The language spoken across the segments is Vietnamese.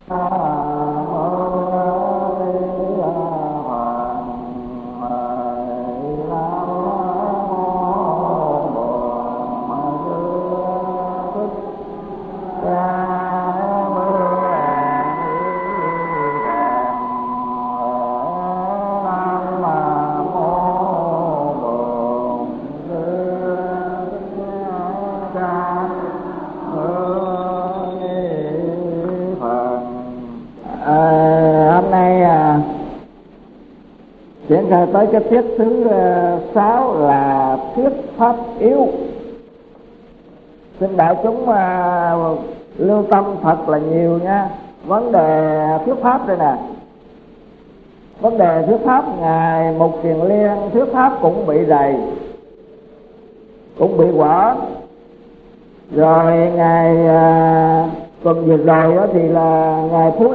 Triển khai tới cái tiết thứ 6 là thuyết pháp yếu. Xin đại chúng lưu tâm thật là nhiều nha. Vấn đề thuyết pháp đây nè, vấn đề thuyết pháp ngài Mục Kiền Liên thuyết pháp cũng bị rầy, cũng bị quở. Rồi ngài tuần vừa rồi thì là ngài Phú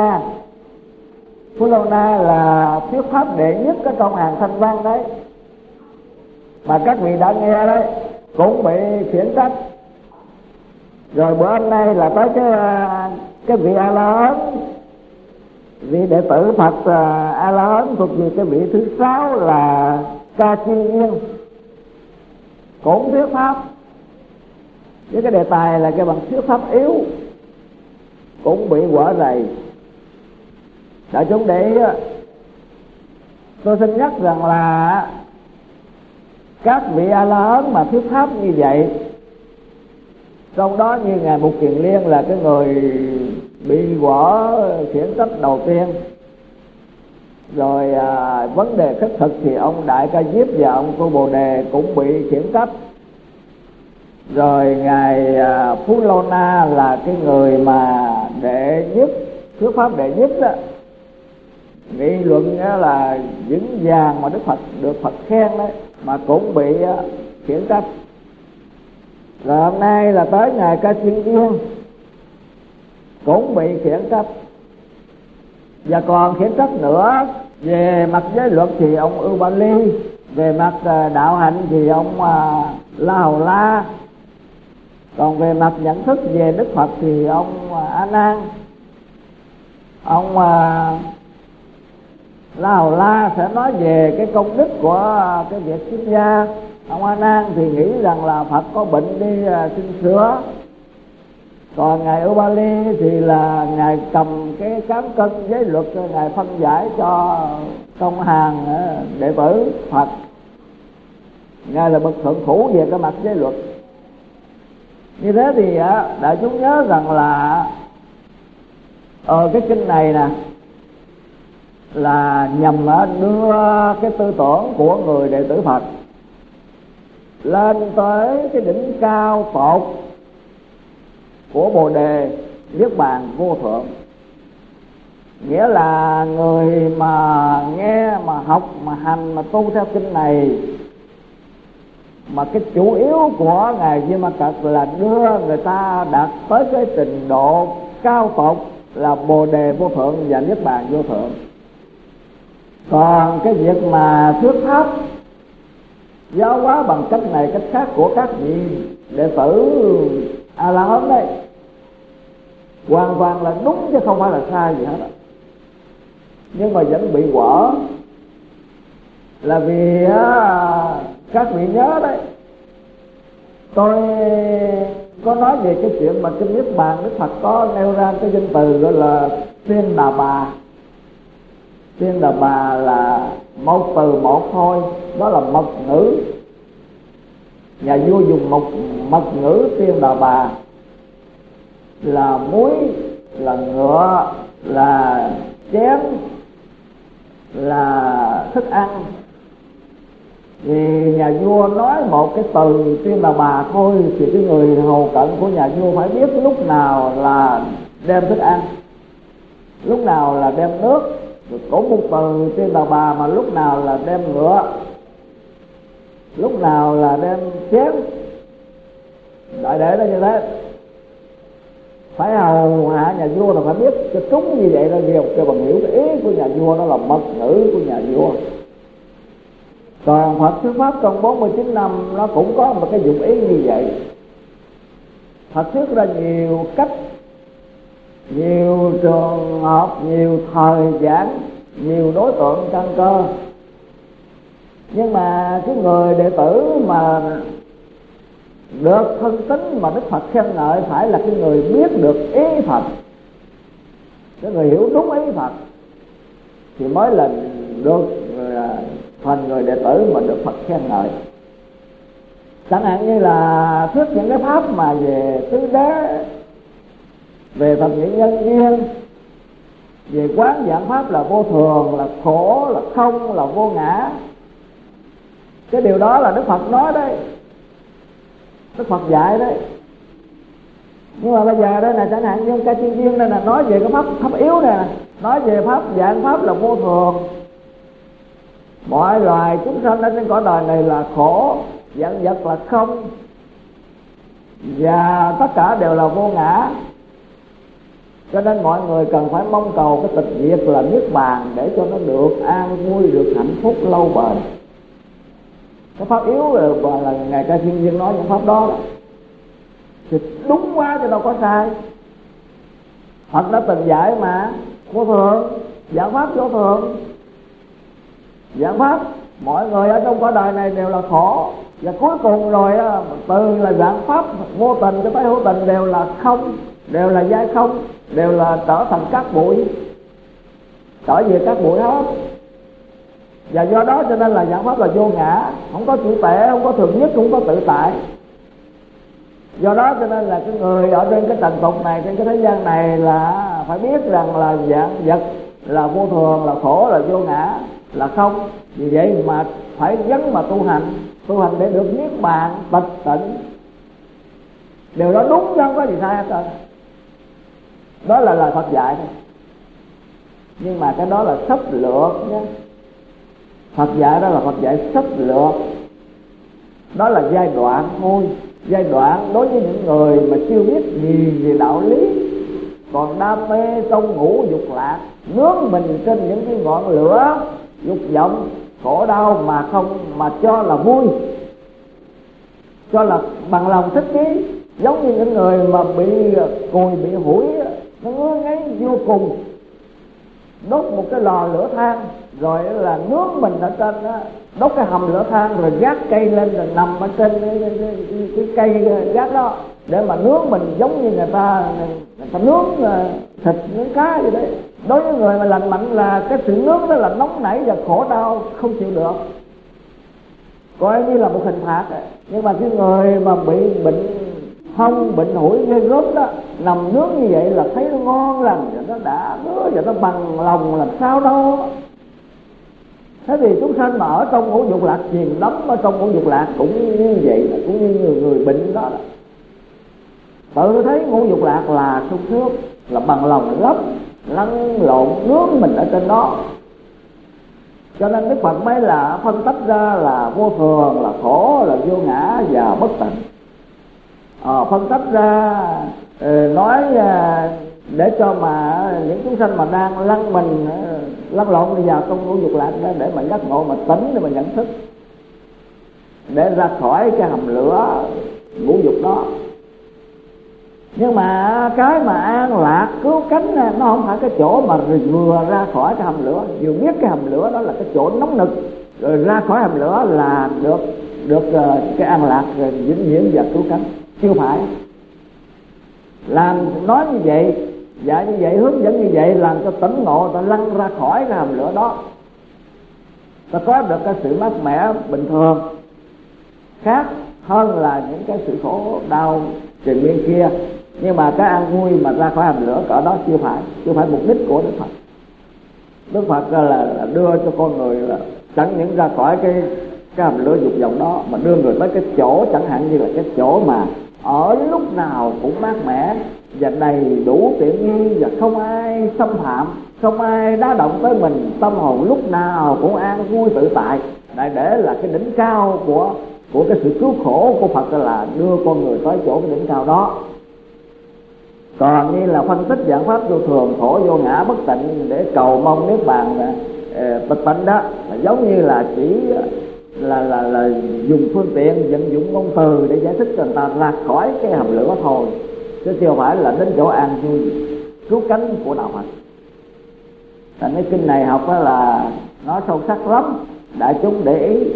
Lâu Na là thuyết pháp đệ nhất ở trong hàng Thanh Văn đấy, mà các vị đã nghe đấy, cũng bị khiển trách. Rồi bữa hôm nay là tới cái vị A La Hán, vị đệ tử Phật A La Hán thuộc về cái vị thứ 6 là Ca Chi Yên, cũng thuyết pháp với cái đề tài là cái bằng thuyết pháp yếu, cũng bị quở rầy. Đại chúng để ý, tôi xin nhắc rằng là các vị A La Hán mà thuyết pháp như vậy, trong đó như ngài Mục Kiền Liên là cái người bị quở khiển trách đầu tiên. Rồi vấn đề khất thực thì ông Đại Ca Diếp và ông Cô Bồ Đề cũng bị khiển trách. Rồi ngài Phú Lâu Na là cái người mà đệ nhất, thuyết pháp đệ nhất đó, nghị luận là vững vàng mà Đức Phật được Phật khen đấy, mà cũng bị khiển trách. Rồi hôm nay là tới ngài Ca Chiên Yên cũng bị khiển trách. Và còn khiển trách nữa, về mặt giới luật thì ông Ưu Ba Ly, về mặt đạo hạnh thì ông La Hầu La, còn về mặt nhận thức về Đức Phật thì ông A Nan. Ông La Hầu La sẽ nói về cái công đức của cái việc sinh ra. Ông A Nan thì nghĩ rằng là Phật có bệnh đi xin sữa. Còn ngài Ưu Ba Ly thì là ngài cầm cái cán cân giới luật, ngài phân giải cho công hàng đệ tử Phật. Ngài là bậc thượng thủ về cái mặt giới luật. Như thế thì đại chúng nhớ rằng là cái kinh này nè là nhằm đưa cái tư tưởng của người đệ tử Phật lên tới cái đỉnh cao tột của Bồ Đề Niết Bàn vô thượng. Nghĩa là người mà nghe, mà học, mà hành, mà tu theo kinh này, mà cái chủ yếu của ngài Di Ma Cật là đưa người ta đạt tới cái trình độ cao tột là Bồ Đề vô thượng và Niết Bàn vô thượng. Còn cái việc mà thuyết pháp giáo hóa bằng cách này cách khác của các vị đệ tử A La Hán đấy, hoàn toàn là đúng chứ không phải là sai gì hết. Nhưng mà vẫn bị quở là vì các vị nhớ đấy, tôi có nói về cái chuyện mà kinh Niết Bàn, Đức Phật có nêu ra cái danh từ gọi là Tiên Đà Bà. Tiên Đà Bà là một từ một thôi, đó là mật ngữ. Nhà vua dùng một mật ngữ Tiên Đà Bà là muối, là ngựa, là chén, là thức ăn. Thì nhà vua nói một cái từ Tiên Đà Bà thôi thì cái người hầu cận của nhà vua phải biết lúc nào là đem thức ăn, lúc nào là đem nước. Rồi cũng một từ Tiên Đà Bà mà lúc nào là đem ngựa, lúc nào là đem chén. Đại để nó như thế, phải hầu hạ nhà vua là phải biết cho trúng như vậy là nhiều, cho bằng hiểu cái ý của nhà vua, đó là mật ngữ của nhà vua. Còn Phật thuyết pháp trong 49 năm nó cũng có một cái dụng ý như vậy. Phật thuyết ra nhiều cách nhiều trường hợp, nhiều thời giảng, nhiều đối tượng căn cơ. Nhưng mà cái người đệ tử mà được thân tín mà Đức Phật khen ngợi phải là cái người biết được ý Phật, cái người hiểu đúng ý Phật thì mới là được thành người đệ tử mà được Phật khen ngợi. Chẳng hạn như là thuyết những cái pháp mà về tứ đế, về thập nhị nhân duyên, về quán dạng pháp là vô thường, là khổ, là không, là vô ngã. Cái điều đó là Đức Phật nói đấy, Đức Phật dạy đấy. Nhưng mà bây giờ đây là chẳng hạn như Ca Chiên Viên đây là nói về cái pháp yếu này, nói về pháp dạng pháp là vô thường. Mọi loài chúng sanh ở trên cõi đời này là khổ, dạng vật là không, và tất cả đều là vô ngã. Cho nên mọi người cần phải mong cầu cái tịch diệt là niết bàn để cho nó được an vui, được hạnh phúc lâu bền. Cái pháp yếu là Ngài Ca Chiên Viên nói những pháp đó thì đúng quá chứ đâu có sai. Phật đã từng dạy mà, vô thường, dạng pháp vô thường. Dạng pháp mọi người ở trong cõi đời này đều là khổ, và cuối cùng rồi từ là dạng pháp vô tình cho tới hữu tình đều là không, đều là giai không, đều là trở thành cát bụi, trở về cát bụi hết. Và do đó cho nên là dạng pháp là vô ngã, không có chữ tệ, không có thường nhất, không có tự tại. Do đó cho nên là cái người ở trên cái trần tục này, trên cái thế gian này là phải biết rằng là dạng vật là vô thường, là khổ, là vô ngã, là không. Vì vậy mà phải gắng mà tu hành để được niết bàn tịch tịnh. Điều đó đúng chứ không có gì sai hết trơn. Đó là lời Phật dạy thôi. Nhưng mà cái đó là sách lược nhé. Phật dạy đó là Phật dạy sách lược. Đó là giai đoạn thôi. Giai đoạn đối với những người mà chưa biết gì về đạo lý, còn đam mê trong ngũ dục lạc, nướng mình trên những cái ngọn lửa dục vọng khổ đau mà không mà cho là vui, cho là bằng lòng thích chí. Giống như những người mà bị cùi, bị hủi, nó ngứa ngáy vô cùng, đốt một cái lò lửa than rồi là nướng mình ở trên đó, đốt cái hầm lửa than rồi gác cây lên rồi nằm ở trên cái cây gác đó để mà nướng mình, giống như người ta nướng thịt, nướng cá vậy đấy. Đối với người mà lành mạnh là cái sự nướng đó là nóng nảy và khổ đau không chịu được, coi như là một hình phạt ấy. Nhưng mà cái người mà bị bệnh hông, bệnh hủi ghê gớm đó, nằm nướng như vậy là thấy nó ngon lành, và nó đã nướng và nó bằng lòng làm sao đâu. Thế thì chúng sanh mà ở trong ngũ dục lạc, chìm đắm ở trong ngũ dục lạc cũng như vậy, cũng như người bệnh đó. Tự thấy ngũ dục lạc là sung sướng, là bằng lòng lắm, lăn lộn nướng mình ở trên đó. Cho nên Đức Phật mới là phân tách ra là vô thường, là khổ, là vô ngã và bất tịnh. Phân tách ra nói để cho mà những chúng sanh mà đang lăn mình lăn lộn đi vào trong ngũ dục lạc đó, để mà giác ngộ, mà tỉnh, để mà nhận thức, để ra khỏi cái hầm lửa ngũ dục đó. Nhưng mà cái mà an lạc cứu cánh nó không phải cái chỗ mà vừa ra khỏi cái hầm lửa, vừa biết cái hầm lửa đó là cái chỗ nóng nực, rồi ra khỏi hầm lửa là được cái an lạc vĩnh viễn và cứu cánh. Chưa phải. Làm nói như vậy, dạy như vậy, hướng dẫn như vậy, làm cho tỉnh ngộ, ta lăn ra khỏi cái hầm lửa đó, ta có được cái sự mát mẻ bình thường, khác hơn là những cái sự khổ đau triền miên kia. Nhưng mà cái an vui mà ra khỏi hầm lửa cỡ đó chưa phải mục đích của Đức Phật. Đức Phật là đưa cho con người là chẳng những ra khỏi cái hầm lửa dục vọng đó, mà đưa người tới cái chỗ chẳng hạn như là cái chỗ mà ở lúc nào cũng mát mẻ và đầy đủ tiện nghi, và không ai xâm phạm, không ai đá động tới mình, tâm hồn lúc nào cũng an vui tự tại. Đại để là cái đỉnh cao của cái sự cứu khổ của Phật là đưa con người tới chỗ cái đỉnh cao đó. Còn như là phân tích dạng pháp vô thường, khổ, vô ngã, bất tịnh để cầu mong niết bàn tịch tịnh đó, là giống như là chỉ là dùng phương tiện, vận dụng ngôn từ để giải thích cho người ta ra khỏi cái hầm lửa thôi, chứ chưa phải là đến chỗ an vui. cứu cánh của đạo Phật. Thành cái kinh này học đó là nó sâu sắc lắm, đại chúng để ý.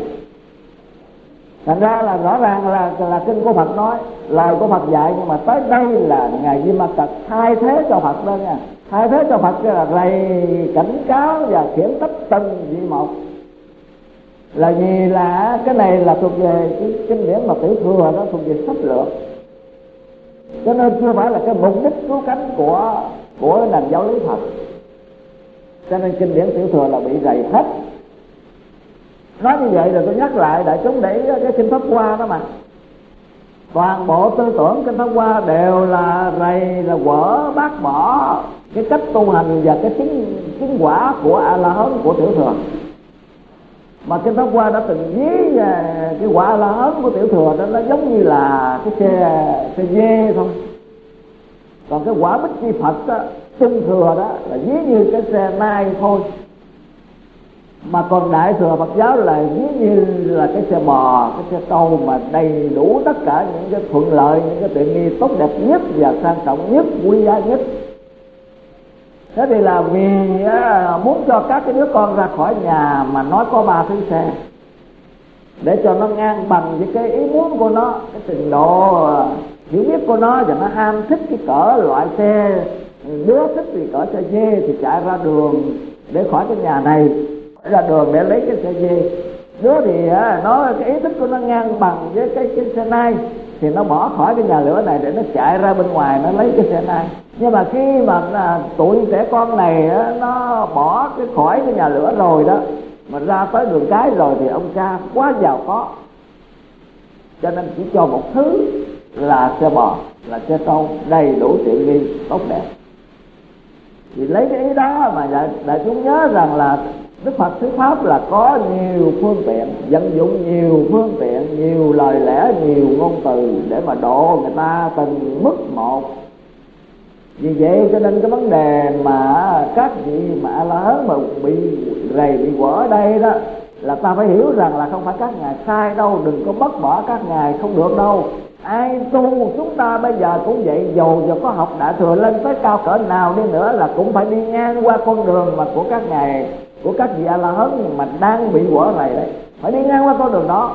Thành ra là rõ ràng là kinh của Phật nói, lời của Phật dạy, nhưng mà tới đây là ngài Di Ma Cật thay thế cho Phật đó nha. Thay thế cho Phật là rầy cảnh cáo và khiển trách từng vị một. Là vì là cái này là thuộc về cái kinh điển mà Tiểu Thừa đó, thuộc về sách lược, cho nên chưa phải là cái mục đích cứu cánh của nền giáo lý Phật. Cho nên kinh điển Tiểu Thừa là bị rầy hết. Nói như vậy rồi tôi nhắc lại đại chúng để ý cái kinh Pháp Hoa đó mà, toàn bộ tư tưởng kinh Pháp Hoa đều là rầy, là quở, bác bỏ cái cách tu hành và cái chứng quả của A La Hán của Tiểu Thừa. Mà kinh Pháp Hoa đã từng ví cái quả A La Hán của Tiểu Thừa đó nó giống như là cái xe dê thôi, còn cái quả Bích Chi Phật đó, Trung Thừa đó là ví như cái xe nai thôi. Mà còn Đại Thừa Phật giáo là ví như là cái xe bò, cái xe trâu mà đầy đủ tất cả những cái thuận lợi, những cái tiện nghi tốt đẹp nhất và sang trọng nhất, quý giá nhất. Thế thì là vì muốn cho các cái đứa con ra khỏi nhà mà nói có 3 thứ xe, để cho nó ngang bằng với cái ý muốn của nó, cái trình độ hiểu biết của nó, và nó ham thích cái cỡ loại xe. Đứa thích thì cỡ xe dê thì chạy ra đường để khỏi cái nhà này, ra đường để lấy cái xe dê. Đứa thì nó cái ý thích của nó ngang bằng với cái xe nai thì nó bỏ khỏi cái nhà lửa này để nó chạy ra bên ngoài nó lấy cái xe nai. Nhưng mà khi mà tụi trẻ con này nó bỏ khỏi cái nhà lửa rồi đó, mà ra tới đường cái rồi thì ông cha quá giàu có, cho nên chỉ cho một thứ là xe bò, là xe trâu, đầy đủ tiện nghi tốt đẹp. Thì lấy cái ý đó mà đại chúng nhớ rằng là Đức Phật thuyết pháp là có nhiều phương tiện, vận dụng nhiều phương tiện, nhiều lời lẽ, nhiều ngôn từ để mà độ người ta từng mức một. Vì vậy cho nên cái vấn đề mà các vị mà A La Hán mà bị rầy, bị quở ở đây đó, là ta phải hiểu rằng là không phải các ngài sai đâu, đừng có bắt bỏ các ngài, không được đâu. Ai tu chúng ta bây giờ cũng vậy, dầu có học Đại Thừa lên tới cao cỡ nào đi nữa là cũng phải đi ngang qua con đường mà của các ngài, của các vị A La Hán mà đang bị quở này đấy, phải đi ngang qua con đường đó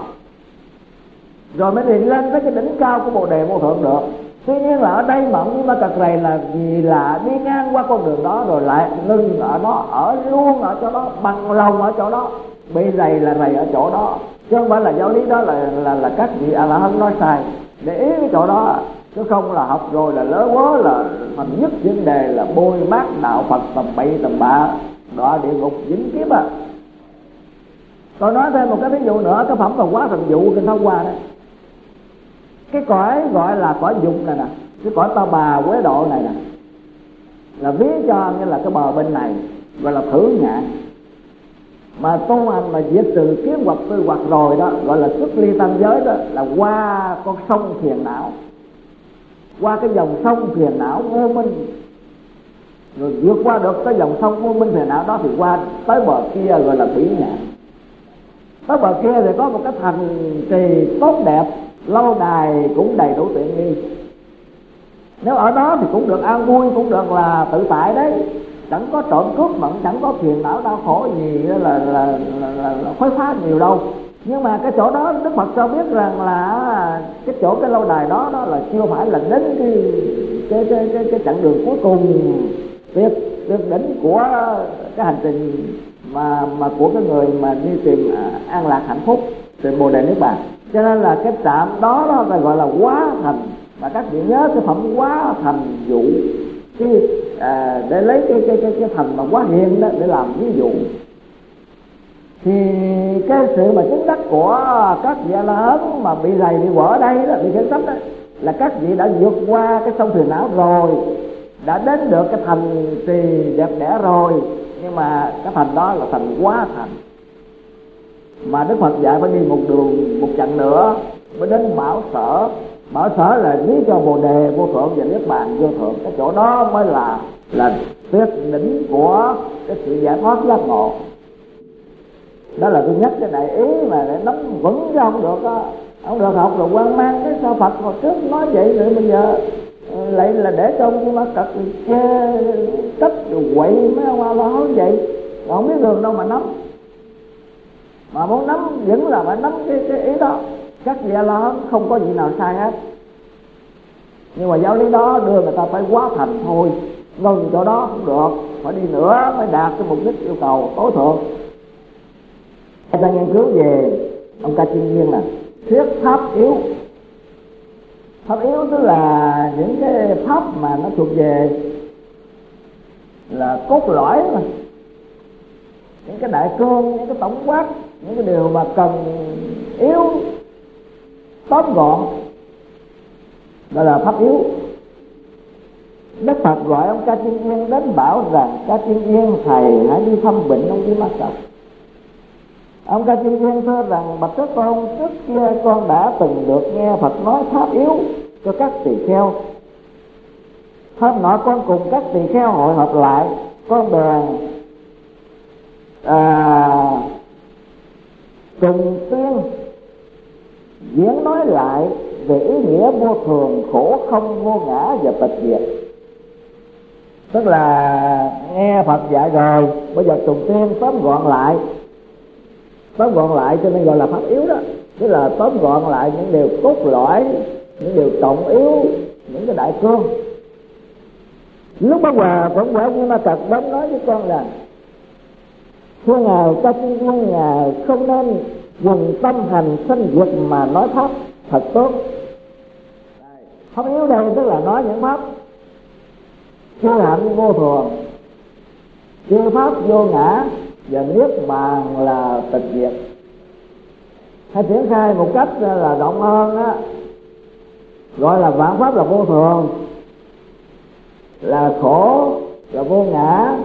rồi mới đi lên tới cái đỉnh cao của Bồ Đề Vô Thượng được. Tuy nhiên là ở đây mà ông Di Ma Cật rầy là vì là đi ngang qua con đường đó rồi lại ngưng ở đó, ở luôn ở chỗ đó, bằng lòng ở chỗ đó, bị rầy là rầy ở chỗ đó, chứ không phải là giáo lý đó là các vị A La Hán nói sai. Để ý cái chỗ đó, chứ không là học rồi là lỡ quá là thành nhất vấn đề là bôi mát đạo Phật tầm bậy tầm bạ, đọa địa ngục vĩnh kiếp à. Tôi nói thêm một cái ví dụ nữa, cái phẩm Phần Hóa Thần Dụ kinh Pháp Hoa đó. Cái cõi gọi là cõi dục này nè, cái cõi Ta Bà Quế Độ này nè, là ví cho như là cái bờ bên này gọi là thử ngạn. Mà tu hành mà diệt trừ kiến hoặc tư hoặc rồi đó, gọi là xuất ly tam giới đó, là qua con sông phiền não, qua cái dòng sông phiền não vô minh, rồi vượt qua được cái dòng sông vô minh phiền não đó thì qua tới bờ kia gọi là bỉ ngạn. Tới bờ kia thì có một cái thành trì tốt đẹp, lâu đài cũng đầy đủ tiện nghi. Nếu ở đó thì cũng được an vui, cũng được là tự tại đấy, chẳng có trộm cướp mận, chẳng có phiền não đau khổ gì là khuấy phá nhiều đâu. Nhưng mà cái chỗ đó Đức Phật cho biết rằng là cái chỗ cái lâu đài đó là chưa phải là đến cái chặng đường cuối cùng tuyệt đỉnh của cái hành trình mà của cái người mà đi tìm an lạc hạnh phúc, tìm Bồ Đề Niết Bàn. Cho nên là cái trạm đó phải gọi là Hóa Thành. Mà các vị nhớ cái phẩm Hóa Thành Dụ, để lấy cái thành mà Hóa Hiện đó để làm ví dụ. Thì cái sự mà chứng đắc của các vị A La Hán mà bị rầy, bị quở ở đây đó, bị khiển trách đó, là các vị đã vượt qua cái sông phiền não rồi, đã đến được cái thành trì đẹp đẽ rồi. Nhưng mà cái thành đó là thành Hóa Thành, mà Đức Phật dạy phải đi một đường, một chặng nữa mới đến Bảo Sở. Bảo Sở là ví cho Bồ Đề Vô Thượng và Niết Bàn Vô Thượng. Cái chỗ đó mới là tuyệt đỉnh của cái sự giải thoát giác ngộ. Đó là tôi nhắc cái đại ý mà để nắm vững chứ không được á, không được học rồi quan mang cái sao Phật hồi trước nói vậy rồi bây giờ lại là để cho ông ma cật chê trách quậy mấy ông A La Hán vậy, không biết đường đâu mà nắm, mà muốn nắm vẫn là phải nắm cái ý đó. Các vị A La Hán không có vị nào sai hết, nhưng mà giáo lý đó đưa người ta phải quá thành thôi, ngừng chỗ đó không được, phải đi nữa mới đạt cái mục đích yêu cầu tối thượng. Người ta nghiên cứu về ông Ca Chiên Viên là thuyết pháp yếu. Pháp yếu tức là những cái pháp mà nó thuộc về là cốt lõi mà, những cái đại cương, những cái tổng quát, những cái điều mà cần yếu tóm gọn, gọi là pháp yếu. Đức Phật gọi ông Ca Chiên Viên đến bảo rằng: Ca Chiên Viên, thầy hãy đi thăm bệnh ông Di Ma Cật. Ông Ca Chiên Viên thưa rằng: bạch Thế Tôn, trước kia con đã từng được nghe Phật nói pháp yếu cho các tỳ kheo. Hôm nọ con cùng các tỳ kheo hội họp lại, con bèn cùng tuyên diễn nói lại về ý nghĩa vô thường, khổ không, vô ngã và tịch diệt. Tức là nghe Phật dạy rồi, bây giờ trùng tuyên tóm gọn lại cho nên gọi là pháp yếu đó. Tức là tóm gọn lại những điều cốt lõi, những điều trọng yếu, những cái đại cương. Lúc Pháp Hòa vẫn quả như Ma Cật đến nói với con là: thưa ngài Ca Chiên Viên, ngài không nên dùng tâm hành sinh diệt mà nói pháp thật tốt. Pháp yếu đây tức là nói những pháp chư hạnh vô thường, chư pháp vô ngã và niết bàn là tịch diệt. Hay triển khai một cách là rộng hơn á, gọi là vạn pháp là vô thường, là khổ, là vô ngã,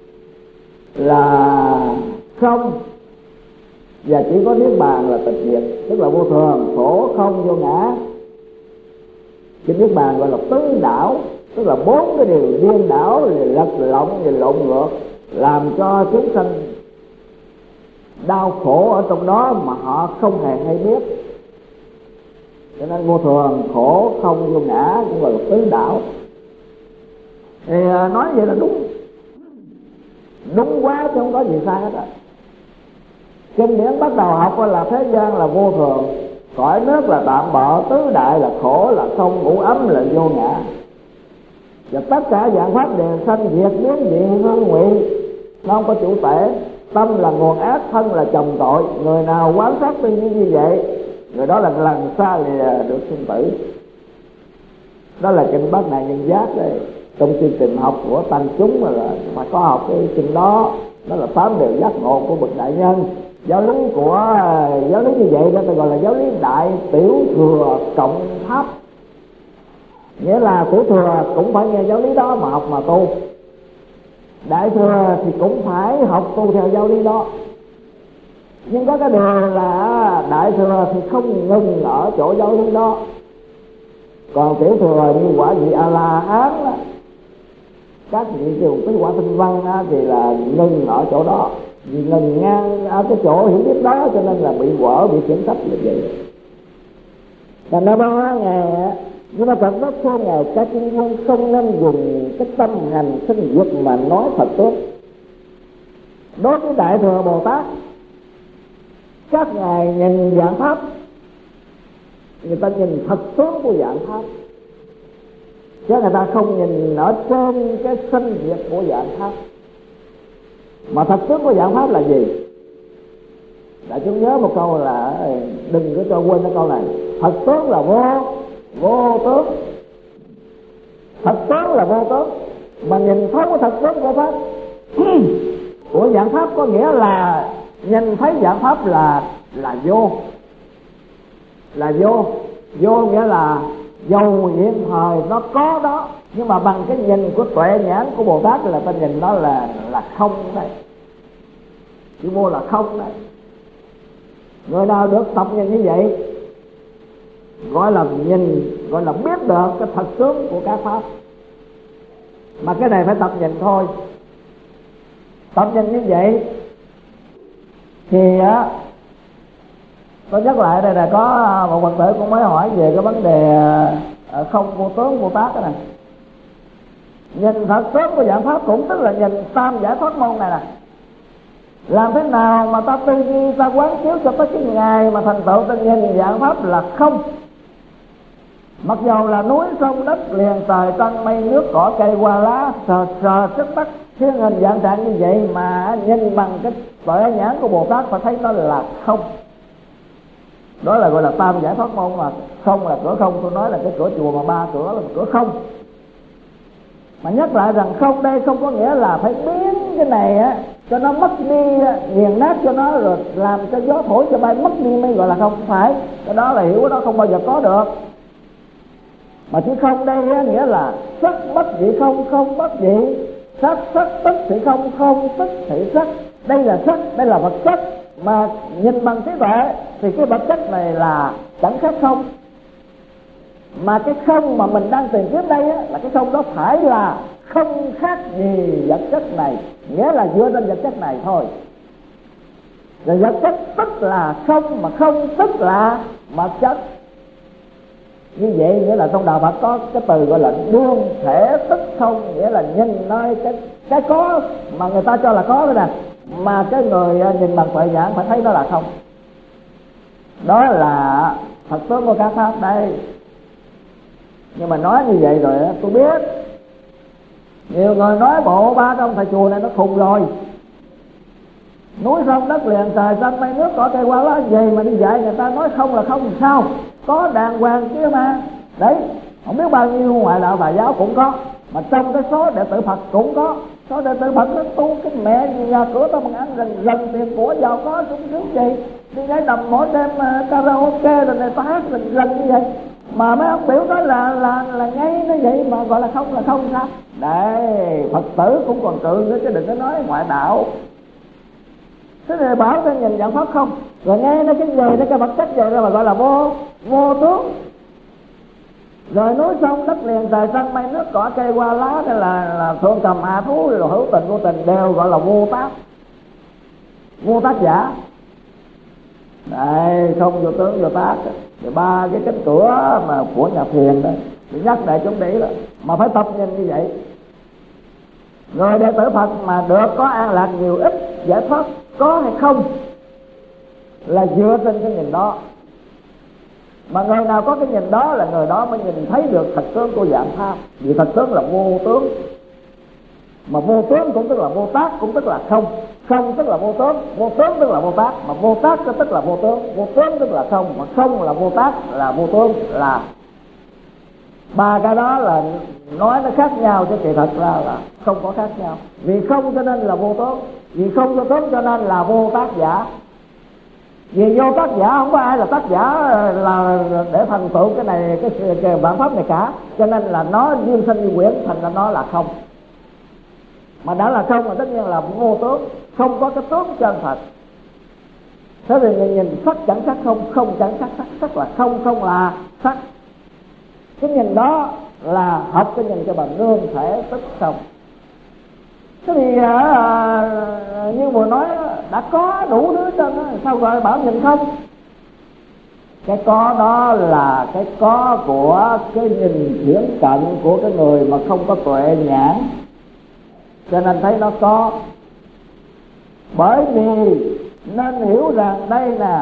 là không, và chỉ có niết bàn là tịch diệt. Tức là vô thường, khổ, không, vô ngã. Cái niết bàn gọi là tứ đảo, tức là bốn cái điều điên đảo, lật lọng và lộn ngược, làm cho chúng sanh đau khổ ở trong đó mà họ không hề hay biết. Cho nên vô thường, khổ, không, vô ngã cũng gọi là tứ đảo. Thì nói vậy là đúng quá chứ không có gì sai hết á. Kinh điển bắt đầu học là thế gian là vô thường, cõi nước là tạm bợ, tứ đại là khổ, là không, ngũ ấm là vô ngã, và tất cả dạng pháp đều sanh diệt, biến dị, hương ngụy, nó không có chủ thể. Tâm là nguồn ác, thân là chồng tội. Người nào quán sát tư duy như vậy, người đó là lần xa lìa được sinh tử. Đó là kinh Bát Đại Nhân Giác đây. Trong chương trình học của tăng chúng mà có học cái kinh đó, đó là 8 điều giác ngộ của bậc đại nhân. Giáo lý như vậy đó ta gọi là giáo lý đại tiểu thừa cộng pháp. Nghĩa là tiểu thừa cũng phải nghe giáo lý đó mà học mà tu, đại thừa thì cũng phải học tu theo giáo lý đó. Nhưng có cái điều là đại thừa thì không ngừng ở chỗ giáo lý đó, còn tiểu thừa như quả vị A La Hán, các vị dùng cái quả tinh văn thì là ngừng ở chỗ đó, vì ngừng ngang ở cái chỗ hiểu biết đó, cho nên là bị vỡ, bị chuyển sách như vậy. Thành ra bao ngày nhưng mà thật đó theo ngài Ca Chiên Viên không nên dùng cái tâm hành sinh diệt mà nói thật tốt. Đối với đại thừa Bồ Tát, các ngài nhìn dạng pháp, người ta nhìn thật tướng của dạng pháp, chứ người ta không nhìn ở trên cái sinh diệt của dạng pháp. Mà thật tướng của dạng pháp là gì? Đại chúng nhớ một câu là đừng có cho quên cái câu này: thật tướng là vô tướng. Thật tướng là vô tướng, mà nhìn thấu cái thật tướng của pháp của dạng pháp có nghĩa là nhìn thấy dạng pháp là vô. Vô nghĩa là dầu hiện thời nó có đó, nhưng mà bằng cái nhìn của tuệ nhãn của Bồ Tát là ta nhìn đó là không đấy. Chữ vô là không đấy. Người nào được tập nhìn như vậy gọi là nhìn, gọi là biết được cái thật tướng của các pháp. Mà cái này phải tập nhìn thôi. Tập nhìn như vậy thì tôi nhắc lại đây là có một Phật tử cũng mới hỏi về cái vấn đề không vô tướng vô tác cái này. Nhìn thật tướng của dạng pháp cũng tức là nhìn tam giải thoát môn này nè. Làm thế nào mà ta tư duy, ta quán chiếu cho tới cái ngày mà thành tựu ta nhìn dạng pháp là không. Mặc dầu là núi sông đất liền trời trăng mây nước cỏ cây hoa lá sờ sức bắt thiên hình dạng trạng như vậy mà nhìn bằng cái tuệ nhãn của Bồ Tát phải thấy nó là không. Đó là gọi là tam giải thoát môn. Mà không là cửa không, tôi nói là cái cửa chùa mà 3 cửa là cửa không. Mà nhắc lại rằng không đây không có nghĩa là phải biến cái này á cho nó mất đi, nghiền nát cho nó rồi làm cho gió thổi cho bay mất đi mới gọi là không. Phải, cái đó là hiểu, cái đó không bao giờ có được. Mà chữ không đây á nghĩa là sắc bất dị không, không bất dị sắc, sắc tức thị không, không tức thị sắc. Đây là sắc, đây là vật chất. Mà nhìn bằng trí tuệ thì cái vật chất này là chẳng khác không. Mà cái không mà mình đang tìm kiếm đây á, là cái không đó phải là không khác gì vật chất này, nghĩa là dựa trên vật chất này thôi. Rồi vật chất tức là không, mà không tức là vật chất. Như vậy nghĩa là trong đạo Phật có cái từ gọi là đương thể tức không, nghĩa là nhìn nơi cái có mà người ta cho là có đó nè, mà cái người nhìn bằng tuệ nhãn phải thấy đó là không. Đó là thật tướng của các pháp đây. Nhưng mà nói như vậy rồi tôi biết nhiều người nói bộ 300 thầy chùa này nó khùng rồi. Núi sông đất liền trời xanh mây nước cỏ cây hoa lá gì mà đi dạy người ta nói không là không thì sao? Có đàng hoàng kia mà. Đấy, không biết bao nhiêu ngoại đạo Bà giáo cũng có. Mà trong cái số đệ tử Phật cũng có. Số đệ tử Phật nó tu cái mẹ gì nhà cửa tao bằng ăn lần tiền của giàu có sung sướng gì. Đi ngay nằm mỗi đêm karaoke rồi này ta hát lần như vậy. Mà mấy ông biểu đó là ngay nó vậy mà gọi là không sao? Đấy, Phật tử cũng còn trượng nữa chứ đừng có nói ngoại đạo. Thế này bảo cái nhìn dạng pháp không, rồi nghe nó cái về nó cái vật chất về ra mà gọi là vô tướng. Rồi núi sông đất liền trời xanh mây nước cỏ cây hoa lá, cái là thượng cầm hạ thú rồi hữu tình vô tình đều gọi là vô tác giả. Đây, không vô tướng vô tác. Rồi 3 cái cánh cửa mà của nhà thiền đó thì nhắc đại chúng để đó, mà phải tập nhìn như vậy. Rồi đệ tử Phật mà được có an lạc nhiều ít, giải thoát có hay không là dựa trên cái nhìn đó. Mà người nào có cái nhìn đó là người đó mới nhìn thấy được thật tướng của dạng pháp. Vì thật tướng là vô tướng, mà vô tướng cũng tức là vô tác, cũng tức là không. Không tức là vô tướng tức là vô tác, mà vô tác tức là vô tướng tức là không, mà không là vô tác, là vô tướng, là 3 cái đó là nói nó khác nhau chứ kỳ thật ra là không có khác nhau. Vì không cho nên là vô tướng, vì không vô tướng cho nên là vô tác giả. Vì vô tác giả không có ai là tác giả là để thành tựu cái này cái bản pháp này cả, cho nên là nó duyên sinh như quyển, thành ra nó là không. Mà đã là không mà tất nhiên là vô tướng, không có cái tướng chân thật. Thế thì nhìn sắc chẳng sắc không, không chẳng sắc, sắc là không, không là sắc. Cái nhìn đó là học cái nhìn cho bằng nương thể tức không. Thế thì như vừa nói đã có đủ thứ chân, sao gọi bảo nhìn không? Cái có đó là cái có của cái nhìn hiển cận của cái người mà không có tuệ nhãn, cho nên thấy nó có. Bởi vì nên hiểu rằng đây nè,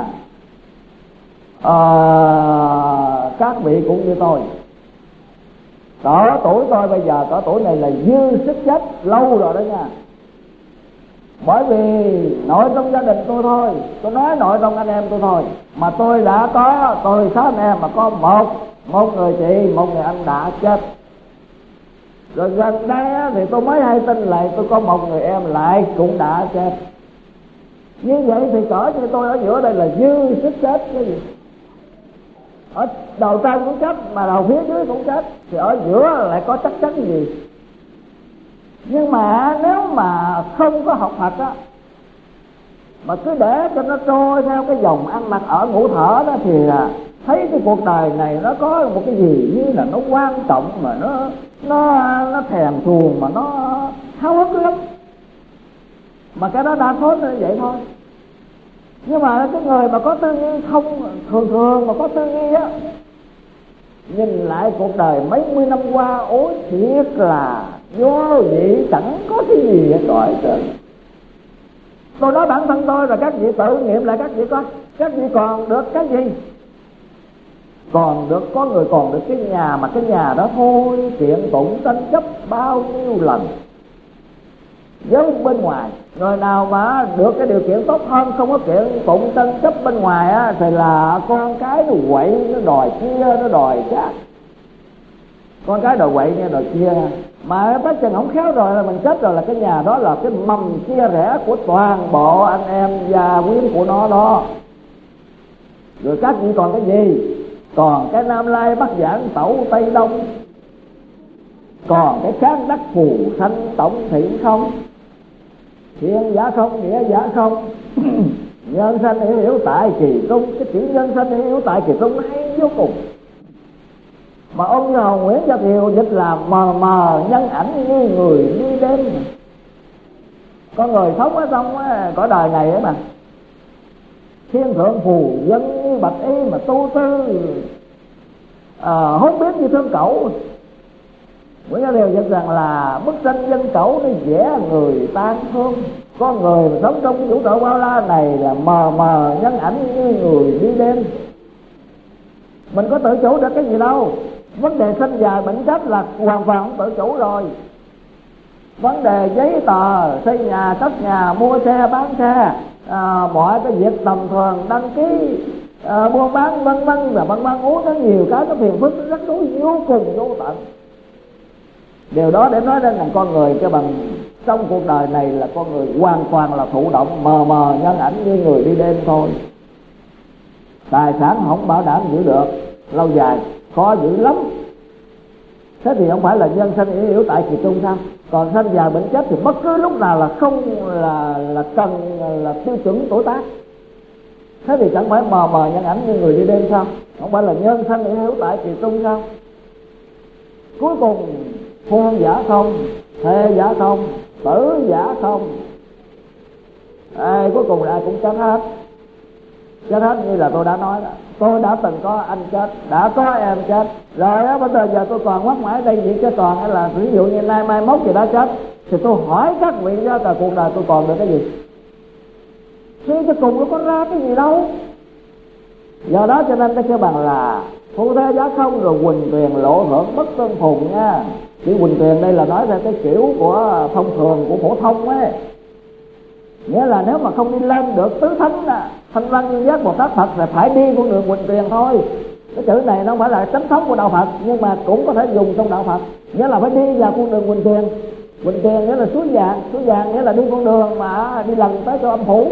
các vị cũng như tôi. Cỡ tuổi tôi bây giờ, cỡ tuổi này là dư sức chết lâu rồi đó nha. Bởi vì nội trong gia đình tôi thôi, tôi nói nội trong anh em tôi thôi, mà tôi đã có, tôi 6 anh em mà có một người chị, một người anh đã chết. Rồi gần đây thì tôi mới hay tin lại tôi có một người em lại cũng đã chết. Như vậy thì cỡ như tôi ở giữa đây là dư sức chết cái gì. Ở đầu trên cũng chết mà đầu phía dưới cũng chết, thì ở giữa lại có chắc chắn gì. Nhưng mà nếu mà không có học Phật á, mà cứ để cho nó trôi theo cái dòng ăn mặc ở ngủ thở đó, thì là thấy cái cuộc đời này nó có một cái gì như là nó quan trọng, mà nó thèm thuồng, mà nó háo hức lắm. Mà cái đó đa số như vậy thôi. Nhưng mà cái người mà có tư nghi không, thường mà có tư nghi á, nhìn lại cuộc đời mấy mươi năm qua, ôi thiệt là vô vị, chẳng có cái gì hết rồi. Tôi nói bản thân tôi là các vị tự nghiệm lại, các vị coi các vị còn được cái gì? Còn được, có người còn được cái nhà, mà cái nhà đó thôi kiện tụng tranh chấp bao nhiêu lần với bên ngoài. Người nào mà được cái điều kiện tốt hơn, không có kiện tụng tranh chấp bên ngoài á, thì là con cái nó quậy, nó đòi kia, nó đòi khác. Con cái đòi quậy nghe đòi kia, mà bác chừng không khéo rồi là mình chết rồi, là cái nhà đó là cái mầm chia rẽ của toàn bộ anh em gia quyến của nó đó. Rồi các vị còn cái gì? Còn cái Nam Lai Bắc Giảng Tẩu Tây Đông, còn cái kháng đắc phù sanh tổng thiện không, thiện giả không, nghĩa giả không. Nhân sanh hiểu hiểu tại kỳ trung. Cái chữ nhân sanh hiểu hiểu tại kỳ trung hay vô cùng. Mà ông Hồng Nguyễn Gia Thiều dịch là mờ mờ nhân ảnh như người đi đêm. Con người sống ở trong cõi đời này ấy mà, thiên thượng phù dân như bạch y mà tu tư hốt biết như thương cẩu. Nguyễn Gia Thiều dịch rằng là bức tranh dân cẩu nó vẽ người tan thương. Con người mà sống trong vũ trụ bao la này là mờ mờ nhân ảnh như người đi đêm. Mình có tự chủ được cái gì đâu. Vấn đề sinh già bệnh chết là hoàn toàn không tự chủ rồi. Vấn đề giấy tờ, xây nhà, cất nhà, mua xe, bán xe, mọi cái việc tầm thường, đăng ký, buôn bán vân vân và vân vân, uống nó nhiều cái nó phiền phức, nó rắc rối vô cùng vô tận. Điều đó để nói đến là con người cho bằng trong cuộc đời này là con người hoàn toàn là thụ động, mờ mờ nhân ảnh như người đi đêm thôi. Tài sản không bảo đảm giữ được lâu dài, khó giữ lắm. Thế thì không phải là nhân sanh hiểu hiểu tại kỳ trung sao? Còn sanh già bệnh chết thì bất cứ lúc nào là không là cần là tiêu chuẩn tuổi tác. Thế thì chẳng phải mờ mờ nhân ảnh như người đi đêm sao? Không phải là nhân sanh hiểu hiểu tại kỳ trung sao? Cuối cùng phu giả không, thê giả không, tử giả không. Cuối cùng là cũng chết hết. Chết hết như là tôi đã nói đó. Tôi đã từng có anh chết, đã có em chết. Rồi á, bây giờ tôi còn mất mãi đây gì chứ còn là ví dụ như nay mai mốt gì đã chết. Thì tôi hỏi các vị đó là cuộc đời tôi còn được cái gì? Suy cho cùng nó có ra cái gì đâu. Do đó cho nên cái kêu bằng là phu thế giá không, rồi huỳnh tuyền lộ hưởng bất tương phùng nha. Chữ huỳnh tuyền đây là nói theo cái kiểu của thông thường, của phổ thông ấy. Nghĩa là nếu mà không đi lên được tứ thánh Thanh Văn Nguyên Giác Bồ Tát Phật là phải đi con đường huỳnh tuyền thôi. Cái chữ này nó không phải là chánh thống của đạo Phật, nhưng mà cũng có thể dùng trong đạo Phật. Nghĩa là phải đi vào con đường huỳnh tuyền. Huỳnh tuyền nghĩa là suối vàng nghĩa là đi con đường mà đi lần tới cho âm phủ.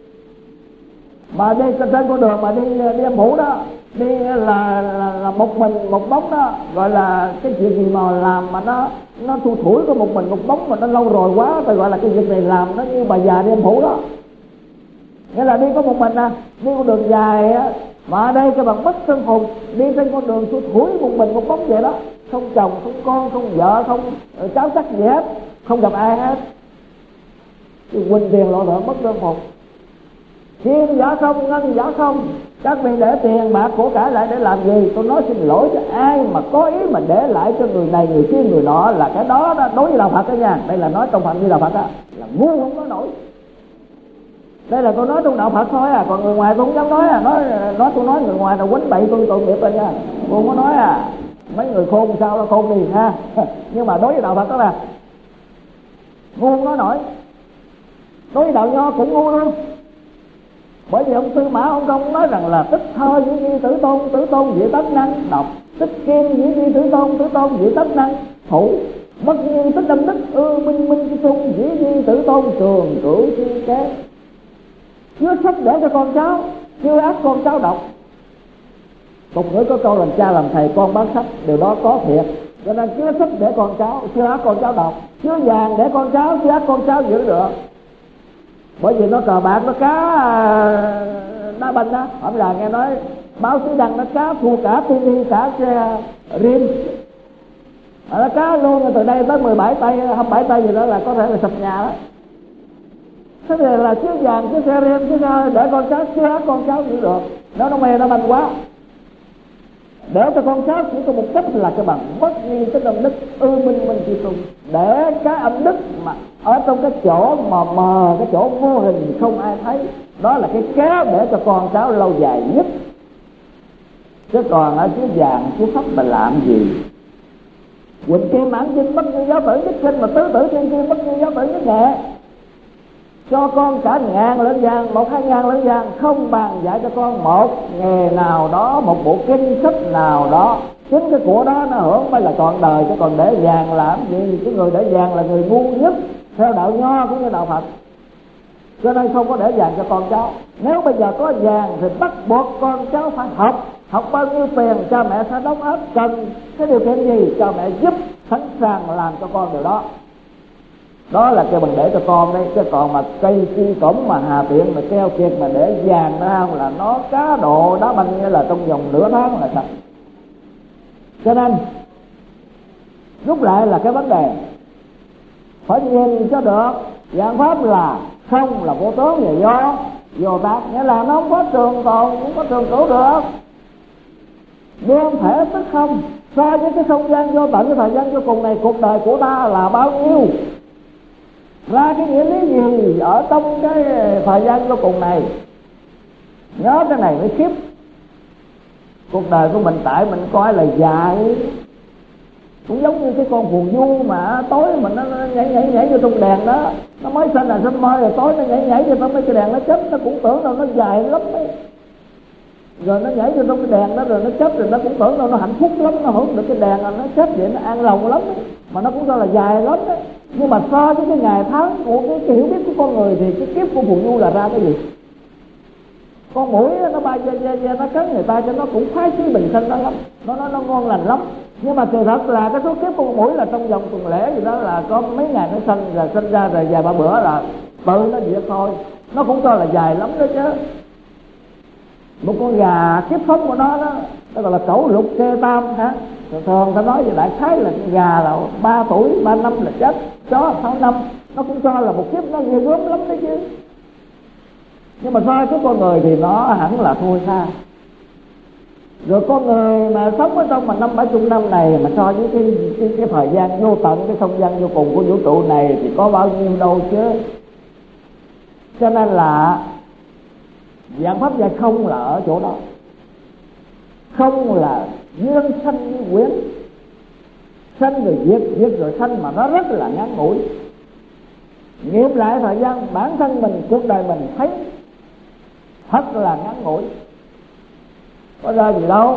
Mà đi trên con đường mà đi âm phủ đó, đi là một mình một bóng đó, gọi là cái chuyện gì mà làm mà nó thui thủi có một mình một bóng mà nó lâu rồi quá, tôi gọi là cái việc này làm nó như bà già đi âm phủ đó. Nghĩa là đi có một mình đi con đường dài á, mà ở đây cái bằng bất tương phùng, đi trên con đường thui thủi một mình một bóng vậy đó, không chồng không con không vợ không cháu chắc gì hết, không gặp ai hết. Huỳnh tiền lộ thượng bất tương phùng. Thiên giả không, ngân giả không. Các vị để tiền bạc của cải lại để làm gì? Tôi nói xin lỗi cho ai mà có ý mà để lại cho người này người kia người nọ, là cái đó đối với đạo Phật đó nha. Đây là nói trong phạm vi đạo Phật đó, là ngu không có nổi. Đây là tôi nói trong đạo Phật thôi còn người ngoài tôi không dám nói nói tôi nói người ngoài là quánh bậy tôi tội nghiệp rồi nha. Tôi không có nói mấy người khôn sao nó khôn đi ha. Nhưng mà đối với đạo Phật đó là ngu không nói nổi. Đối với đạo Nho cũng ngu luôn. Bởi vì ông Tư Mã ông Công nói rằng là tích thơ dĩ nhi tử tôn vị tất năng đọc, tích kim dĩ nhi tử tôn vị tất năng thủ, bất nhiên tích âm tích minh minh trung dĩ nhi tử tôn trường cửu chi kế. Chưa sách để cho con cháu, chưa ác con cháu đọc. Tục ngữ có câu làm cha làm thầy con bán sách, điều đó có thiệt. Cho nên chưa sách để con cháu, chưa ác con cháu đọc, chưa vàng để con cháu, chưa ác con cháu giữ được. Bởi vì nó cờ bạc, nó cá đá banh đó. Hôm là nghe nói báo chí đăng nó cá thua cả tivi cả xe rim. Nó cá luôn từ đây tới 17 tay 27 tay gì đó là có thể là sập nhà đó. Thế thì là chiếc vàng, chiếc xe rim, chiếc để con cháu, chiếc con cháu giữ được. Nó mê nó banh quá. để cho con cháu chỉ có một cách là các bạn mất đi cái tâm đức minh chi tu, để cái âm đức mà ở trong cái chỗ mà mờ, cái chỗ vô hình không ai thấy, đó là cái kéo để cho con cháu lâu dài nhất. Chứ còn ở dưới vàng dưới pháp mà làm gì? Quỳnh Kim Mãn Vinh bất như giáo tử nhất sinh, mà tứ tử thiên kim bất như giáo tử nhất nghệ. Cho con cả 1000 lạng vàng, 1-2 lạng vàng, không bàn dạy cho con một nghề nào đó, một bộ kinh sách nào đó, chính cái của đó nó hưởng mới là trọn đời. Chứ còn để vàng làm gì? Cái người để vàng là người ngu nhất theo đạo Nho cũng như đạo Phật, cho nên không có để vàng cho con cháu. Nếu bây giờ có vàng thì bắt buộc con cháu phải học bao nhiêu tiền cha mẹ sẽ đóng áp, cần cái điều kiện gì cha mẹ giúp, sẵn sàng làm cho con điều đó. Đó là cái bằng để cho con đấy. Chứ còn mà cây chi cổng mà hà tiện mà keo kiệt mà để vàng ra không là nó cá độ đá banh, như là trong vòng nửa tháng là sạch. Cho nên rút lại là cái vấn đề phải nhìn cho được dạng pháp là không, là vô tướng và do vô tác, nghĩa là nó không có trường tồn, không có trường cửu được. Đơn thể tức không, so với cái không gian vô tận, cái thời gian vô cùng này, cuộc đời của ta là bao nhiêu, ra cái nghĩa lý gì ở trong cái thời gian vô cùng này. Nhớ cái này mới khiếp. Cuộc đời của mình tại mình coi là dài, cũng giống như cái con phù du mà tối mà nó nhảy vô trong đèn đó, nó mới sinh là sinh mơ, rồi tối nó nhảy vô trong mấy cái đèn nó chết, nó cũng tưởng đâu nó dài lắm ấy. Rồi nó nhảy vô trong cái đèn đó rồi nó chết, rồi nó cũng tưởng đâu nó hạnh phúc lắm, nó hưởng được cái đèn là nó chết vậy, nó an lòng lắm ấy. Mà nó cũng cho là dài lắm đấy. Nhưng mà so với cái ngày tháng của cái hiểu biết của con người thì cái kiếp của phù du là ra cái gì? Con mũi nó bay ve nó cắn người ta cho nó cũng khoái chí bình sinh đó lắm, nó ngon lành lắm. Nhưng mà sự thật là cái số kiếp con mũi là trong vòng tuần lễ gì đó là có mấy ngày nó sinh ra rồi vài ba bữa là tự nó diệt thôi. Nó cũng cho là dài lắm đó chứ. Một con gà kiếp sống của nó đó gọi là cẩu lục kê tam hả? Thường ta nói về đại khái là con gà là 3 tuổi 3 năm là chết, chó 6 năm, nó cũng cho là một kiếp nó ghê gớm lắm đấy chứ. Nhưng mà so với con người thì nó hẳn là thua xa. Rồi con người mà sống ở trong mà 50-70 năm này mà so với cái thời gian vô tận, cái không gian vô cùng của vũ trụ này thì có bao nhiêu đâu chứ. Cho nên là dạng pháp giải không là ở chỗ đó. Không là duyên sanh như quyến, sanh rồi diệt rồi sanh, mà nó rất là ngắn ngủi. Nghiệm lại thời gian bản thân mình, cuộc đời mình thấy thật là ngắn ngủi, có ra gì đâu.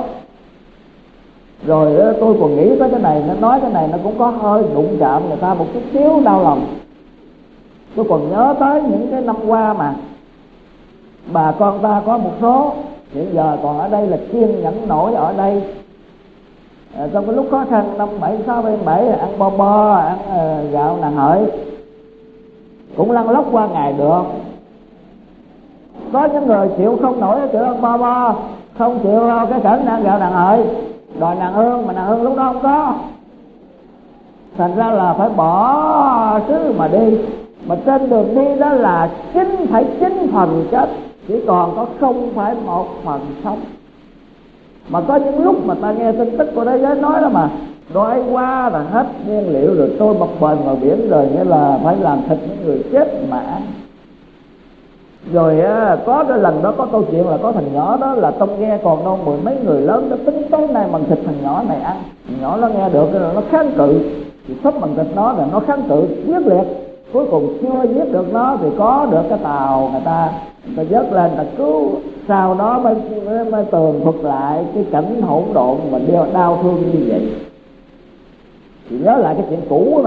Rồi tôi còn nghĩ tới cái này, nó nói cái này nó cũng có hơi đụng chạm người ta một chút xíu đau lòng. Tôi còn nhớ tới những cái năm qua mà bà con ta có một số hiện giờ còn ở đây là kiên nhẫn nổi ở đây. Trong cái lúc khó khăn năm 76-77 ăn bo ăn gạo nàng hợi cũng lăn lóc qua ngày được. Có những người chịu không nổi, chịu ăn bo, không chịu cái cảnh ăn gạo nàng hợi, đòi nàng hương, mà nàng hương lúc đó không có, thành ra là phải bỏ xứ mà đi. Mà trên đường đi đó là 9,9% chết, chỉ còn có 0,1% sống. Mà có những lúc mà ta nghe tin tức của thế giới nói đó mà đói quá là hết nguyên liệu rồi, tôi bập bềnh ngoài biển rồi, nghĩa là phải làm thịt những người chết mà ăn. Rồi có cái lần đó có câu chuyện là có thằng nhỏ đó là tông nghe còn đâu 10 mấy người lớn đó tính tối nay bằng thịt thằng nhỏ này ăn. Thằng nhỏ nó nghe được rồi nó kháng cự, thì sắp bằng thịt nó rồi nó kháng cự quyết liệt. Cuối cùng chưa giết được nó thì có được cái tàu người ta vớt lên, người ta cứu. Sau đó mới tường thuật lại cái cảnh hỗn độn mà đau thương như vậy. Thì nhớ lại cái chuyện cũ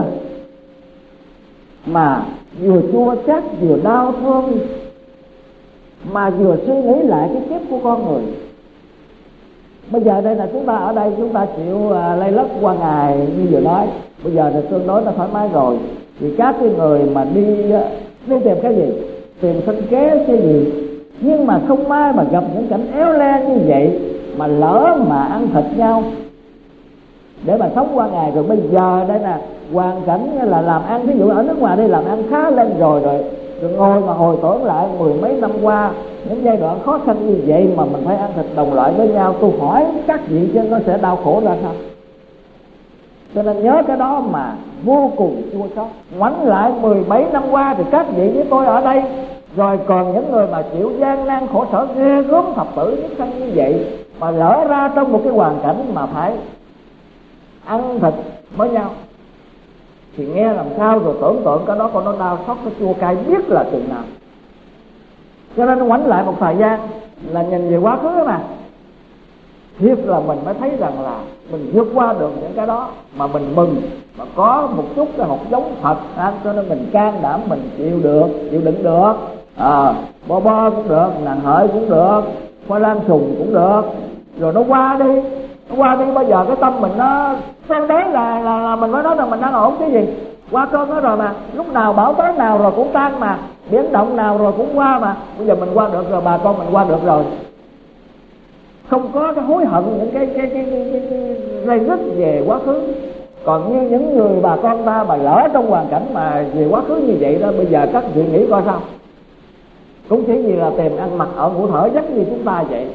mà vừa chua chát vừa đau thương, mà vừa suy nghĩ lại cái kiếp của con người. Bây giờ đây là chúng ta ở đây, chúng ta chịu lay lất qua ngày như vừa nói. Bây giờ thì tương đối là thoải mái rồi. Thì các cái người mà đi tìm cái gì, tìm sinh kế cái gì, nhưng mà không may mà gặp những cảnh éo le như vậy, mà lỡ mà ăn thịt nhau để mà sống qua ngày. Rồi bây giờ đây là hoàn cảnh là làm ăn, ví dụ ở nước ngoài đây làm ăn khá lên rồi Rồi ngồi mà hồi tưởng lại mười mấy năm qua những giai đoạn khó khăn như vậy mà mình phải ăn thịt đồng loại với nhau, tôi hỏi các vị chứ nó sẽ đau khổ ra sao? Cho nên nhớ cái đó mà vô cùng chua xót. Ngoảnh lại mười mấy năm qua thì các vị với tôi ở đây, rồi còn những người mà chịu gian nan khổ sở ghê gớm thập tử nhất sinh như vậy, mà lỡ ra trong một cái hoàn cảnh mà phải ăn thịt với nhau thì nghe làm sao, rồi tưởng tượng cái đó con nó đau xót, nó chua cay biết là chừng nào. Cho nên ngoảnh lại một thời gian là nhìn về quá khứ mà thiệt là mình mới thấy rằng là mình vượt qua được những cái đó mà mình mừng, mà có một chút cái hột giống Phật, cho nên mình can đảm, mình chịu được, chịu đựng được. Bo bo cũng được, nàng hợi cũng được, khoai lang sùng cũng được, rồi nó qua đi bây giờ cái tâm mình nó xem đấy là mình mới nói rằng mình đang ổn cái gì. Qua cơn đó rồi mà, lúc nào bão tố nào rồi cũng tan mà, biến động nào rồi cũng qua mà. Bây giờ mình qua được rồi, bà con mình qua được rồi, không có cái hối hận những cái rây rứt về quá khứ. Còn như những người bà con ta mà lỡ trong hoàn cảnh mà về quá khứ như vậy đó, bây giờ các vị nghĩ coi sao? Cũng chỉ như là tìm ăn mặc ở ngủ thở giống như chúng ta vậy,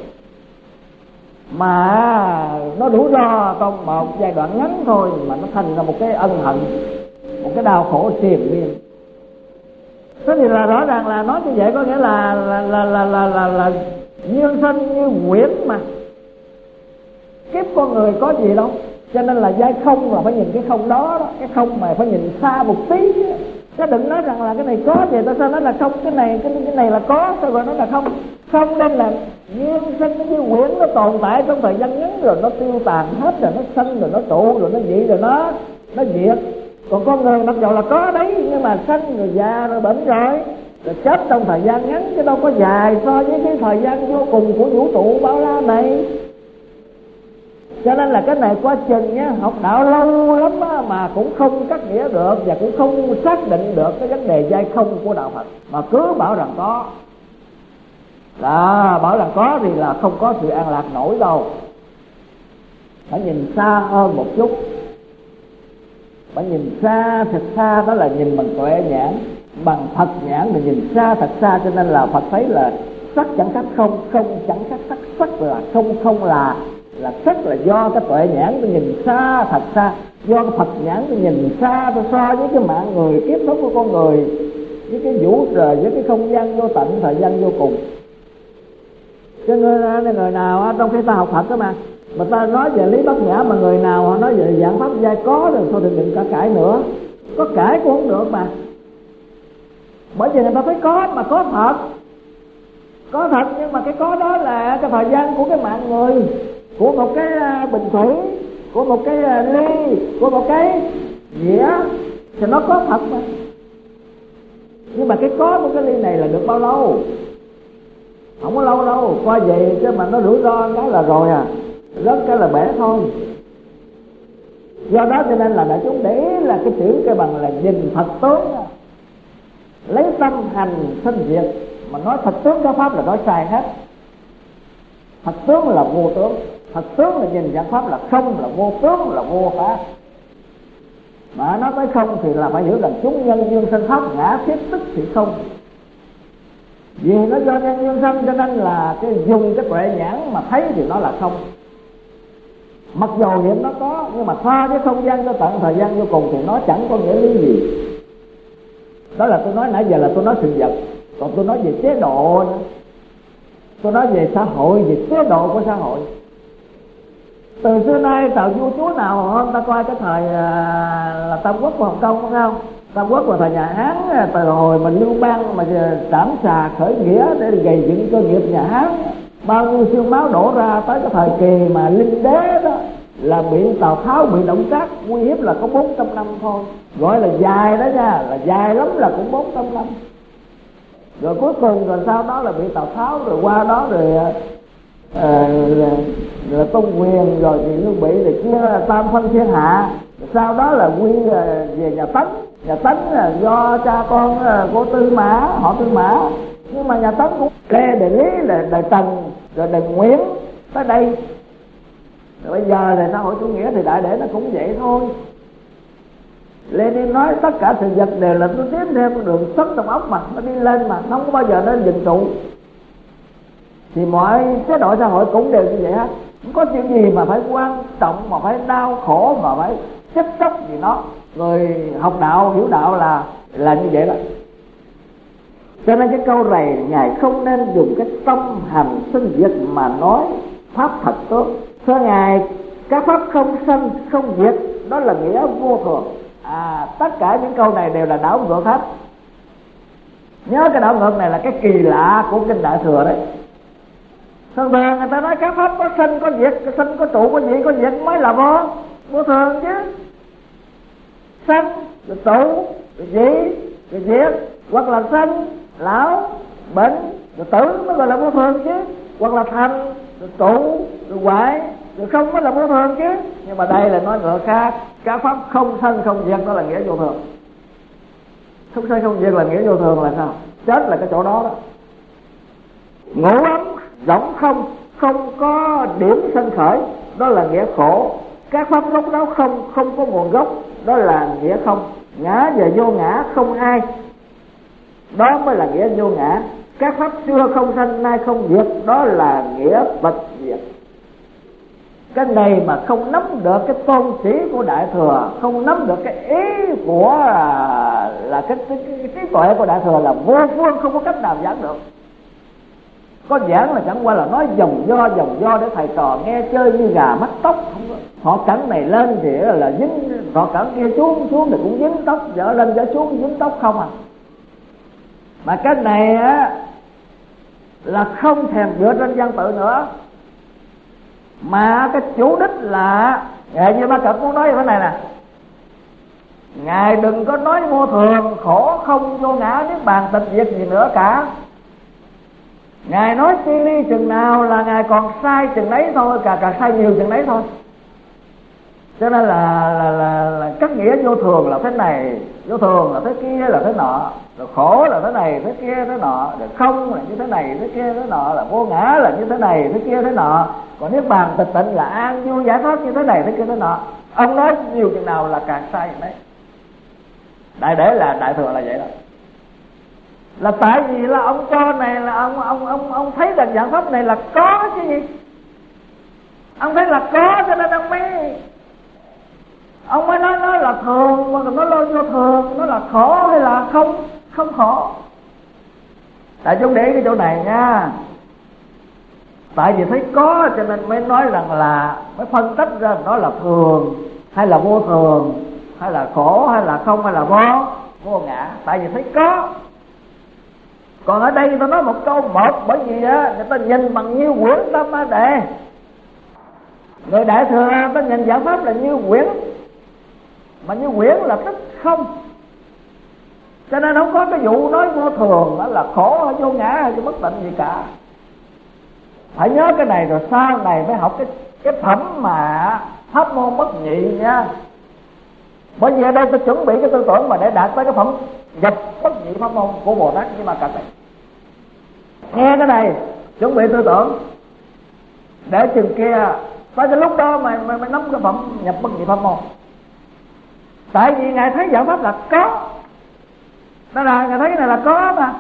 mà nó đủ do trong một giai đoạn ngắn thôi mà nó thành ra một cái ân hận, một cái đau khổ triền miên. Thế thì là rõ ràng là nói như vậy có nghĩa là duyên sinh như quyển mà kiếp con người có gì đâu. Cho nên là giai không là phải nhìn cái không đó, cái không mà phải nhìn xa một tí chứ. Chứ đừng nói rằng là cái này có vậy tại sao nói là không, cái này là có sao gọi nó là không. Không nên là duyên sinh như quyển, nó tồn tại trong thời gian ngắn rồi nó tiêu tàn hết, rồi nó sanh rồi nó trụ rồi nó dị rồi nó diệt. Còn con người mặc dù là có đấy nhưng mà sanh rồi già rồi bệnh rồi chết trong thời gian ngắn, chứ đâu có dài so với cái thời gian vô cùng của vũ trụ bao la này. Cho nên là cái này quá chừng nhá, học đạo lâu lắm á, mà cũng không cắt nghĩa được và cũng không xác định được cái vấn đề giai không của đạo Phật, mà cứ bảo rằng có. Bảo rằng có thì là không có sự an lạc nổi đâu. Phải nhìn xa hơn một chút, phải nhìn xa thật xa, đó là nhìn bằng tuệ nhãn, bằng Phật nhãn thì nhìn xa thật xa. Cho nên là Phật thấy là sắc chẳng khác không, không chẳng khác sắc, sắc là không, không là sắc là do cái tuệ nhãn tôi nhìn xa thật xa, do cái Phật nhãn tôi nhìn xa tôi so với cái mạng người kiếp sống của con người, với cái vũ trời, với cái không gian vô tận, thời gian vô cùng. Cho nên người nào trong khi ta học Phật đó mà ta nói về lý bát nhã, mà người nào họ nói về dạng pháp giai có rồi thôi thì đừng cả cãi nữa, có cãi cũng không được mà. Bởi vì người ta thấy có mà có thật, nhưng mà cái có đó là cái thời gian của cái mạng người, của một cái bình thủy, của một cái ly, của một cái dĩa thì nó có thật mà. Nhưng mà cái có của cái ly này là được bao lâu? Không có lâu đâu, qua vậy chứ mà nó rủi ro cái là rồi rớt cái là bể thôi. Do đó cho nên là đại chúng để ý là cái chữ cái bằng là nhìn thật tướng, lấy tâm hành sinh diệt. Mà nói thật tướng giáo pháp là nói sai hết. Thật tướng là vô tướng, thật tướng là nhìn dạng pháp là không, là vô tướng, là vô pháp. Mà nói tới không thì là phải hiểu rằng chúng nhân duyên sinh pháp ngã thiết tức thì không. Vì nó do nhân duyên sinh cho nên là cái dùng cái tuệ nhãn mà thấy thì nó là không. Mặc dù hiện nó có, nhưng mà so với không gian cho tận thời gian vô cùng thì nó chẳng có nghĩa lý gì. Đó là tôi nói nãy giờ là tôi nói sự vật. Còn tôi nói về chế độ nữa, tôi nói về xã hội, về chế độ của xã hội. Từ xưa nay tờ vua chúa nào hôm ta coi cái thời là Tam Quốc của Hồng Kông phải không? Tam Quốc là thời nhà Hán, từ hồi mình Lưu Bang mà trảm xà khởi nghĩa để gây dựng cơ nghiệp nhà Hán, bao nhiêu xương máu đổ ra. Tới cái thời kỳ mà Linh Đế đó là bị Tào Tháo bị động trác uy hiếp là có 400 năm thôi, gọi là dài đó nha, là dài lắm là cũng 400 năm. Rồi cuối cùng rồi sau đó là bị Tào Tháo, rồi qua đó rồi là Tôn Quyền, rồi thì Lưu Bị, rồi kia là tam phân thiên hạ. Sau đó là quy về nhà Tấn. Nhà Tấn là do cha con của Tư Mã, họ Tư Mã. Nhưng mà nhà Tấn cũng Lê Đại Lý là đời Tần, rồi đời Nguyễn tới đây. Rồi bây giờ thì xã hội chủ nghĩa thì đại để nó cũng vậy thôi. Lenin nói tất cả sự vật đều là nó tiếp theo con đường sống trong óc mà nó đi lên mà không có bao giờ nên dừng trụ. Thì mọi chế độ xã hội cũng đều như vậy hết. Không có chuyện gì mà phải quan trọng, mà phải đau khổ, mà phải chấp chóc gì nó. Người học đạo hiểu đạo là như vậy đó. Cho nên cái câu này Ngài không nên dùng cái tâm hành sinh diệt mà nói pháp thật tốt. Thưa Ngài, các pháp không sanh không diệt, đó là nghĩa vô thường. Tất cả những câu này đều là đảo ngược hết. Nhớ cái đảo ngược này là cái kỳ lạ của kinh Đại Thừa đấy. Thường thường người ta nói các pháp có sanh có diệt, có sanh có trụ, có nhị có diệt mới là vô thường chứ. Sanh rồi trụ rồi nhị rồi diệt, hoặc là sanh lão bệnh rồi tử mới gọi là vô thường chứ, hoặc là thành rồi trụ rồi hoại rồi không mới là vô thường chứ. Nhưng mà đây là nói ngược khác. Các pháp không sanh không diệt đó là nghĩa vô thường. Không sanh không diệt là nghĩa vô thường là sao? Chết là cái chỗ đó đó. Ngủ ấm rỗng không có điểm sanh khởi, đó là nghĩa khổ. Các pháp gốc đó không có nguồn gốc, đó là nghĩa không. Ngã và vô ngã không ai, đó mới là nghĩa vô ngã. Các pháp xưa không sanh nay không diệt, đó là nghĩa bạch diệt. Cái này mà không nắm được cái tôn chỉ của Đại Thừa, không nắm được cái ý của là cái trí tuệ của Đại Thừa là vô phương, không có cách nào giảng được. Có giảng là chẳng qua là nói dòng do để thầy trò nghe chơi như gà mắc tóc. Không có. Họ cẳng này lên thì là dính, họ cẳng kia xuống thì cũng dính tóc, dở lên dở xuống dính tóc không à. Mà cái này á là không thèm dựa trên văn tự nữa, mà cái chủ đích là Ngài Như Ba Cập muốn nói cái này nè: Ngài đừng có nói vô thường, khổ, không, vô ngã, niết bàn, tịch diệt gì nữa cả. Ngài nói suy ly chừng nào là Ngài còn sai chừng đấy thôi, càng sai nhiều chừng đấy thôi. Cho nên là các nghĩa vô thường là thế này, vô thường là thế kia là thế nọ, rồi khổ là thế này thế kia thế nọ, rồi không là như thế này thế kia thế nọ, là vô ngã là như thế này thế kia thế nọ, còn niết bàn tịch tịnh là an vui giải thoát như thế này thế kia thế nọ. Ông nói nhiều chừng nào là càng sai đấy. Đại để là Đại Thừa là vậy đó. Là tại vì là ông cho này là ông thấy rằng dạng pháp này là có chứ gì. Ông thấy là có cho nên ông mới nói nó là thường, hoặc là nó lo vô thường, nó là khổ hay là không khổ. Tại chúng để cái chỗ này nha. Tại vì thấy có cho nên mới nói rằng là mới phân tích ra nó là thường hay là vô thường, hay là khổ hay là không, hay là vô ngã. Tại vì thấy có. Còn ở đây người ta nói một câu một, bởi vì á người ta nhìn bằng như quyển Tam Ma Đề. Người Đại Thừa ta nhìn giải pháp là như quyển, mà như quyển là tức không. Cho nên không có cái vụ nói vô thường đó là khổ hay vô ngã hay bất tịnh gì cả. Phải nhớ cái này rồi sau này mới học cái phẩm mà pháp môn bất nhị nha. Bởi vì ở đây tôi chuẩn bị cái tư tưởng mà để đạt tới cái phẩm nhập bất nhị pháp môn của Bồ Tát Nhưng Ma Cập này. Nghe cái này chuẩn bị tư tưởng để chừng kia tới cái lúc đó mày nắm cái phẩm nhập bất nhị pháp môn. Tại vì Ngài thấy giải pháp là có, đó là Ngài thấy cái này là có mà.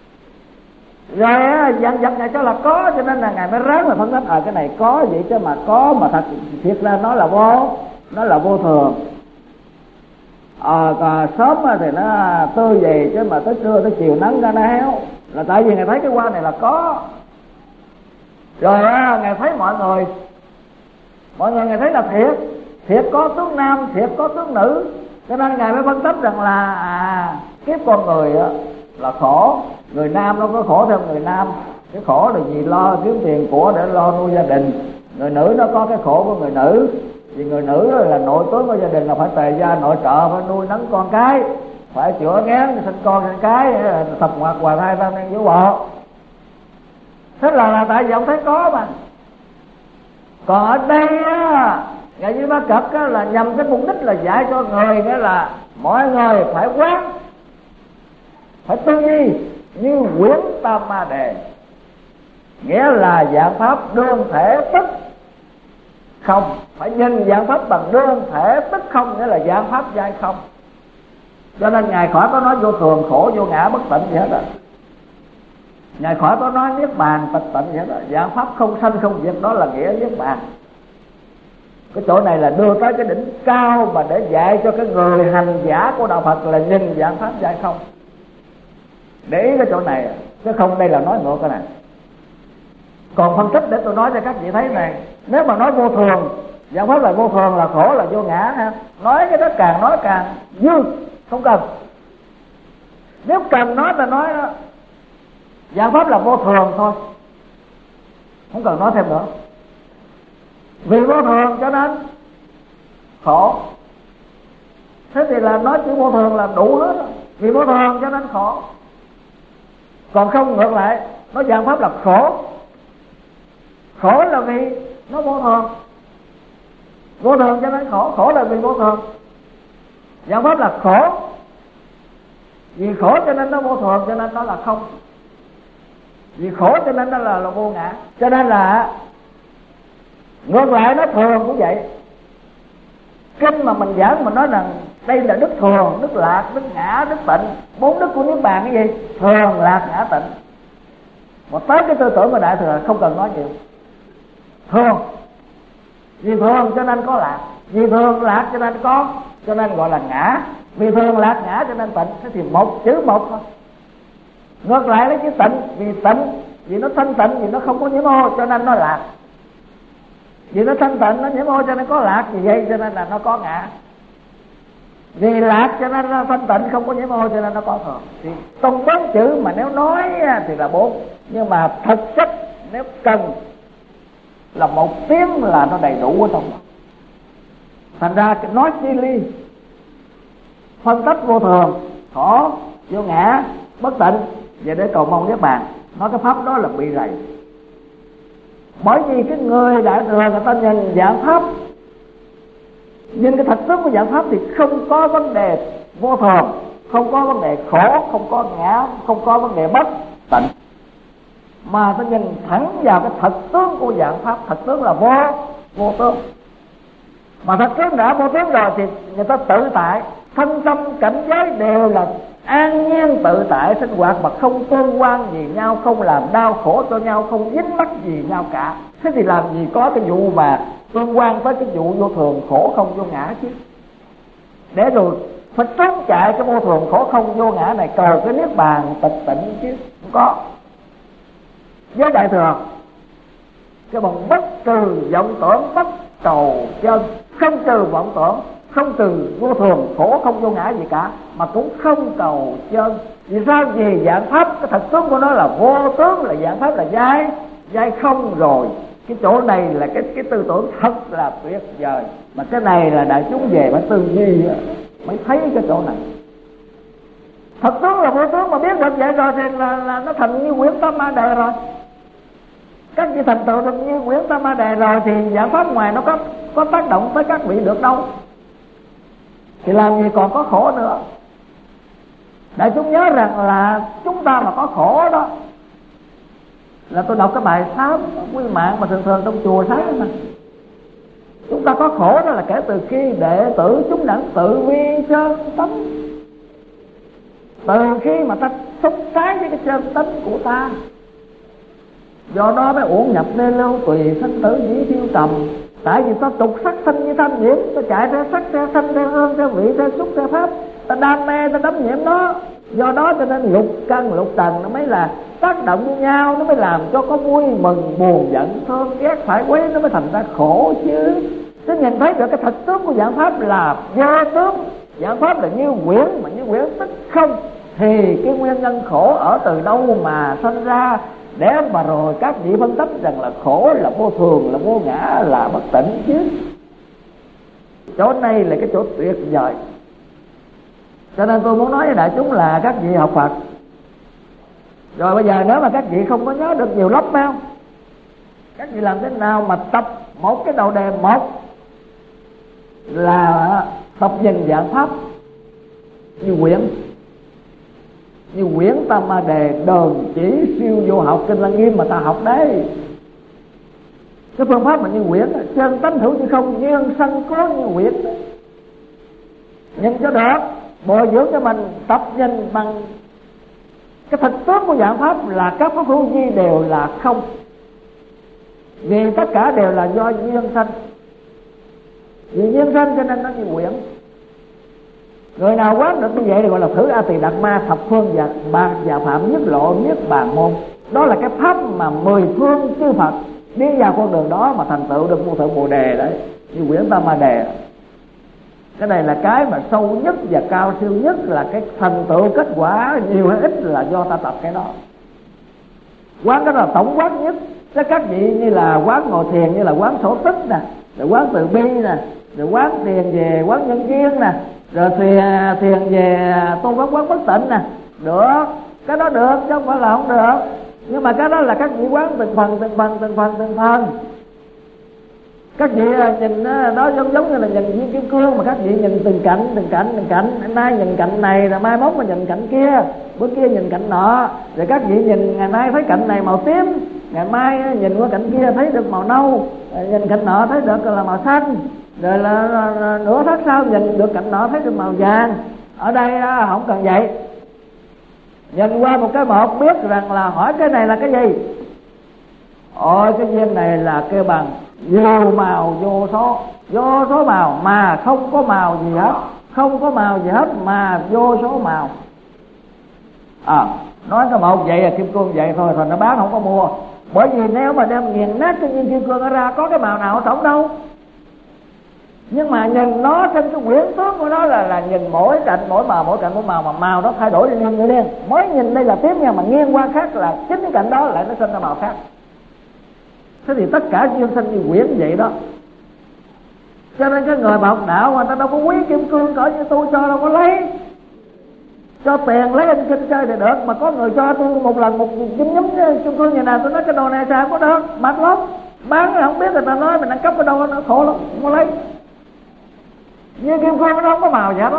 Rồi dần dần Ngài cho là có, cho nên là Ngài mới ráng là phân tích cái này có vậy chứ mà có mà thật thiệt ra nó là vô thường. Sớm thì nó tươi vậy chứ mà tới trưa tới chiều nắng ra nó héo, là tại vì Ngài thấy cái hoa này là có. Rồi Ngài thấy mọi người Ngài thấy là thiệt có tướng nam, thiệt có tướng nữ, cho nên Ngài mới phân tích rằng là kiếp con người là khổ. Người nam nó có khổ theo người nam, cái khổ là gì lo kiếm tiền của để lo nuôi gia đình. Người nữ nó có cái khổ của người nữ, vì người nữ là nội tướng của gia đình, là phải tề gia nội trợ, phải nuôi nấng con cái, phải chữa ngán sinh con sinh cái, tập hoạt hòa thai tam nhân vũ bọ. Thế là tại vì ông thấy có mà. Còn ở đây Ngài Như Ba Cập là nhằm cái mục đích là dạy cho người, nghĩa là mọi người phải quán, phải tư duy như quyển Tam Ma Đề, nghĩa là dạng pháp đơn thể tức không. Phải nhìn dạng pháp bằng đơn thể tức không, nghĩa là dạng pháp giai không. Cho nên Ngài khỏi có nói vô thường, khổ, vô ngã, bất tịnh gì hết á. Ngài khỏi có nói niết bàn, tịch tịnh gì hết á. Dạng pháp không sanh không diệt, đó là nghĩa niết bàn. Cái chỗ này là đưa tới cái đỉnh cao mà để dạy cho cái người hành giả của đạo Phật là nhìn dạng pháp giải không. Để ý cái chỗ này, chứ không đây là nói ngược cái này. Còn phân tích để tôi nói cho các vị thấy này, nếu mà nói vô thường, dạng pháp là vô thường, là khổ, là vô ngã ha, nói cái đó càng nói càng dư, không cần. Nếu cần nói ta nói đó, dạng pháp là vô thường thôi, không cần nói thêm nữa. Vì vô thường cho nên khổ. Thế thì là nói chữ vô thường là đủ hết. Vì vô thường cho nên khổ. Còn không ngược lại, nói dạng pháp là khổ. Khổ là vì nó vô thường. Vô thường cho nên khổ, khổ là vì vô thường. Dạng pháp là khổ. Vì khổ cho nên nó vô thường, cho nên nó là không. Vì khổ cho nên nó là vô ngã. Cho nên là ngược lại nó thường cũng vậy. Kinh mà mình giảng mình nói rằng đây là đức thường, đức lạc, đức ngã, đức tịnh. 4 đức của Niết Bàn cái gì? Thường, lạc, ngã, tịnh. Một tới cái tư tưởng của Đại Thừa không cần nói nhiều. Thường. Vì thường cho nên có lạc. Vì thường lạc cho nên có, cho nên gọi là ngã. Vì thường lạc ngã cho nên tịnh. Thế thì một chữ một thôi. Ngược lại lấy chữ tịnh. Vì tịnh, vì nó thanh tịnh, vì nó không có nhiễm ô cho nên nó lạc. Vì nó thanh tịnh, nó nhiễm ô cho nên có lạc. Vì vậy cho nên là nó có ngã. Vì lạc cho nên nó thanh tịnh, không có nhiễm ô cho nên nó có thường. Thì trong 4 chữ mà nếu nói thì là 4. Nhưng mà thực chất nếu cần là 1 tiếng là nó đầy đủ ở trong đó. Thành ra nói chi ly, phân tích vô thường, khổ, vô ngã, bất tịnh, về để cầu mong Niết Bàn. Nói cái pháp đó là bị rầy. Bởi vì cái người Đại Thừa người ta nhìn dạng pháp, nhìn cái thật tướng của dạng pháp thì không có vấn đề vô thường, không có vấn đề khổ, không có ngã, không có vấn đề bất tịnh, mà ta nhìn thẳng vào cái thật tướng của dạng pháp. Thật tướng là vô tướng. Mà thật tướng đã vô tướng rồi thì người ta tự tại, thân tâm cảnh giới đều là an nhiên tự tại sinh hoạt mà không tương quan gì nhau, không làm đau khổ cho nhau, không dính mắc gì nhau cả. Thế thì làm gì có cái vụ mà tương quan tới cái vụ vô thường khổ không vô ngã chứ. Để rồi phải trốn chạy cái vô thường khổ không vô ngã này, cầu cái Niết Bàn tịch tịnh chứ không có. Với Đại Thừa cái bằng bất trừ vọng tưởng, bất cầu chân, không trừ vọng tưởng, không trừ vô thường khổ không vô ngã gì cả, mà cũng không cầu chân. Vì sao? Vì dạng pháp cái thật tướng của nó là vô tướng, là dạng pháp là dai không rồi. Cái chỗ này là cái tư tưởng thật là tuyệt vời, mà cái này là đại chúng về phải tư duy mới thấy cái chỗ này. Thật tướng là vô tướng, mà biết được vậy rồi thì là nó thành như quyển Tam Ma Đề rồi. Các vị thành tựu được như quyển Tam Ma Đề rồi thì dạng pháp ngoài nó có tác động tới các vị được đâu, thì làm gì còn có khổ nữa. Đại chúng nhớ rằng là chúng ta mà có khổ đó, là tôi đọc cái bài sám quy mạng mà thường thường trong chùa sáng mà. Chúng ta có khổ đó là kể từ khi đệ tử chúng đẳng tự vi chân tánh, từ khi mà ta xúc trái với cái chân tánh của ta, do đó mới uổng nhập nên lưu tùy sinh tử dĩ thiêu trầm. Tại vì ta tục sắc sanh như tham nhiễm, ta chạy theo sắc, theo sanh, theo hương, theo vị, theo xúc, theo pháp, ta đam mê, ta đắm nhiễm nó. Do đó cho nên lục căn lục trần nó mới là tác động với nhau, nó mới làm cho có vui mừng buồn giận thương ghét phải quý, nó mới thành ra khổ chứ. Chứ nhìn thấy được cái thật tướng của dạng pháp là vô tướng, dạng pháp là như quyển, mà như quyển tức không, thì cái nguyên nhân khổ ở từ đâu mà sinh ra, để mà rồi các vị phân tích rằng là khổ là vô thường, là vô ngã, là bất tịnh chứ. Chỗ này là cái chỗ tuyệt vời. Cho nên tôi muốn nói với đại chúng là các vị học Phật rồi bây giờ nếu mà các vị không có nhớ được nhiều lắm phải không, các vị làm thế nào mà tập một cái đầu đề một là tập nhìn dạng pháp như quyển Tam Ma Đề, đờn chỉ siêu vô học kinh Lăng Nghiêm mà ta học đấy. Cái phương pháp mà như quyển, chân tánh hữu như không, duyên sanh có như quyển. Nhìn cho được, bồi dưỡng cho mình tập nhìn bằng cái thực tướng của dạng pháp là các pháp hữu vi đều là không, vì tất cả đều là do duyên sanh. Vì duyên sanh cho nên nó như quyển. Người nào quán được như vậy thì gọi là thử A Tỳ Đạt Ma thập phương và ba và phạm nhất lộ nhất bàn môn. Đó là cái pháp mà 10 phương chư Phật đi vào con đường đó mà thành tựu được vô thượng Bồ Đề đấy, như quyển Tam Ma Đề. Cái này là cái mà sâu nhất và cao siêu nhất, là cái thành tựu kết quả nhiều hay ít là do ta tập cái đó. Quán đó là tổng quán nhất. Các vị như là quán ngồi thiền, như là quán sổ tích nè, rồi quán từ bi nè, rồi quán thiền về quán nhân duyên nè, rồi thiền về tu quán bất tịnh nè, được, cái đó được chứ không phải là không được. Nhưng mà cái đó là các vị quán từng phần. Các vị nhìn đó giống như là nhìn viên kim cương, mà các vị nhìn từng cạnh. Nay nhìn cạnh này, rồi mai mốt mà nhìn cạnh kia, bữa kia nhìn cạnh nọ. Rồi các vị nhìn ngày nay thấy cạnh này màu tím, ngày mai nhìn qua cạnh kia thấy được màu nâu, nhìn cạnh nọ thấy được là màu xanh, rồi là nửa tháng sau nhìn được cạnh nọ thấy được màu vàng. Ở đây không cần vậy. Nhìn qua một cái một biết rằng là hỏi cái này là cái gì. Ôi cái viên này là kêu bằng vô màu vô số màu mà không có màu gì hết, không có màu gì hết mà vô số màu. Nói cái một vậy là kim cương vậy thôi, rồi nó bán không có mua. Bởi vì nếu mà đem nghiền nát cái viên kim cương nó ra, có cái màu nào sống đâu. Nhưng mà nhìn nó trên cái quyển tướng của nó là nhìn mỗi cạnh mỗi màu mà màu đó thay đổi liên. Mới nhìn đây là tím nha, mà nghiêng qua khác là chính cái cạnh đó lại nó sinh ra màu khác. Thế thì tất cả duyên sanh như quyển vậy đó. Cho nên cái người mà học đạo người ta đâu có quý kim cương cỡ như tôi cho, đâu có lấy. Cho tiền lấy anh kinh chơi thì được, mà có người cho tôi một lần một nhúm kim cương như nào, tôi nói cái đồ này sao có được, mệt lắm. Bán không biết, người ta nói mình ăn cắp ở đâu nó khổ lắm, không có lấy. Như kim cương nó không có màu gì hết đó.